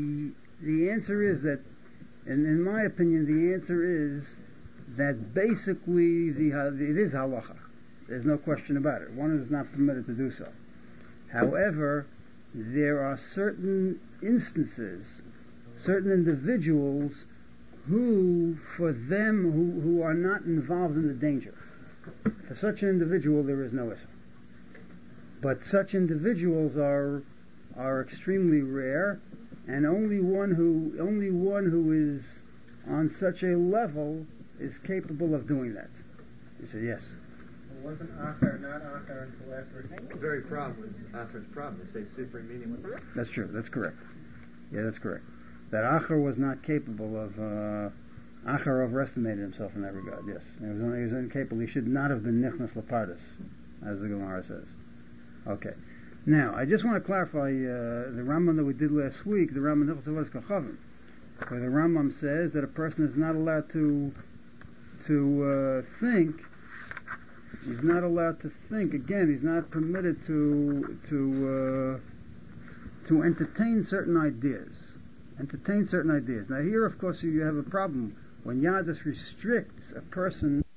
in my opinion, the answer is that basically it is halacha. There's no question about it. One is not permitted to do so. However, there are certain instances, certain individuals who are not involved in the danger. For such an individual, there is no issue. But such individuals are extremely rare, and only one who is on such a level is capable of doing that. You say yes. Wasn't Acher not Acher until after The very problem is Acher's problem. They say supreme meaning. That's true. That's correct. Yeah, that's correct. That Acher was not capable of. Acher overestimated himself in that regard. Yes, he was incapable. He should not have been nichnas lapardas, as the Gemara says. Okay. Now, I just want to clarify the Rambam that we did last week, the Rambam Hilchos Avodas Kochavim, where the Rambam says that a person is not allowed to think. He's not allowed to think. Again, he's not permitted to entertain certain ideas. Now here, of course, you have a problem. When Yadus restricts a person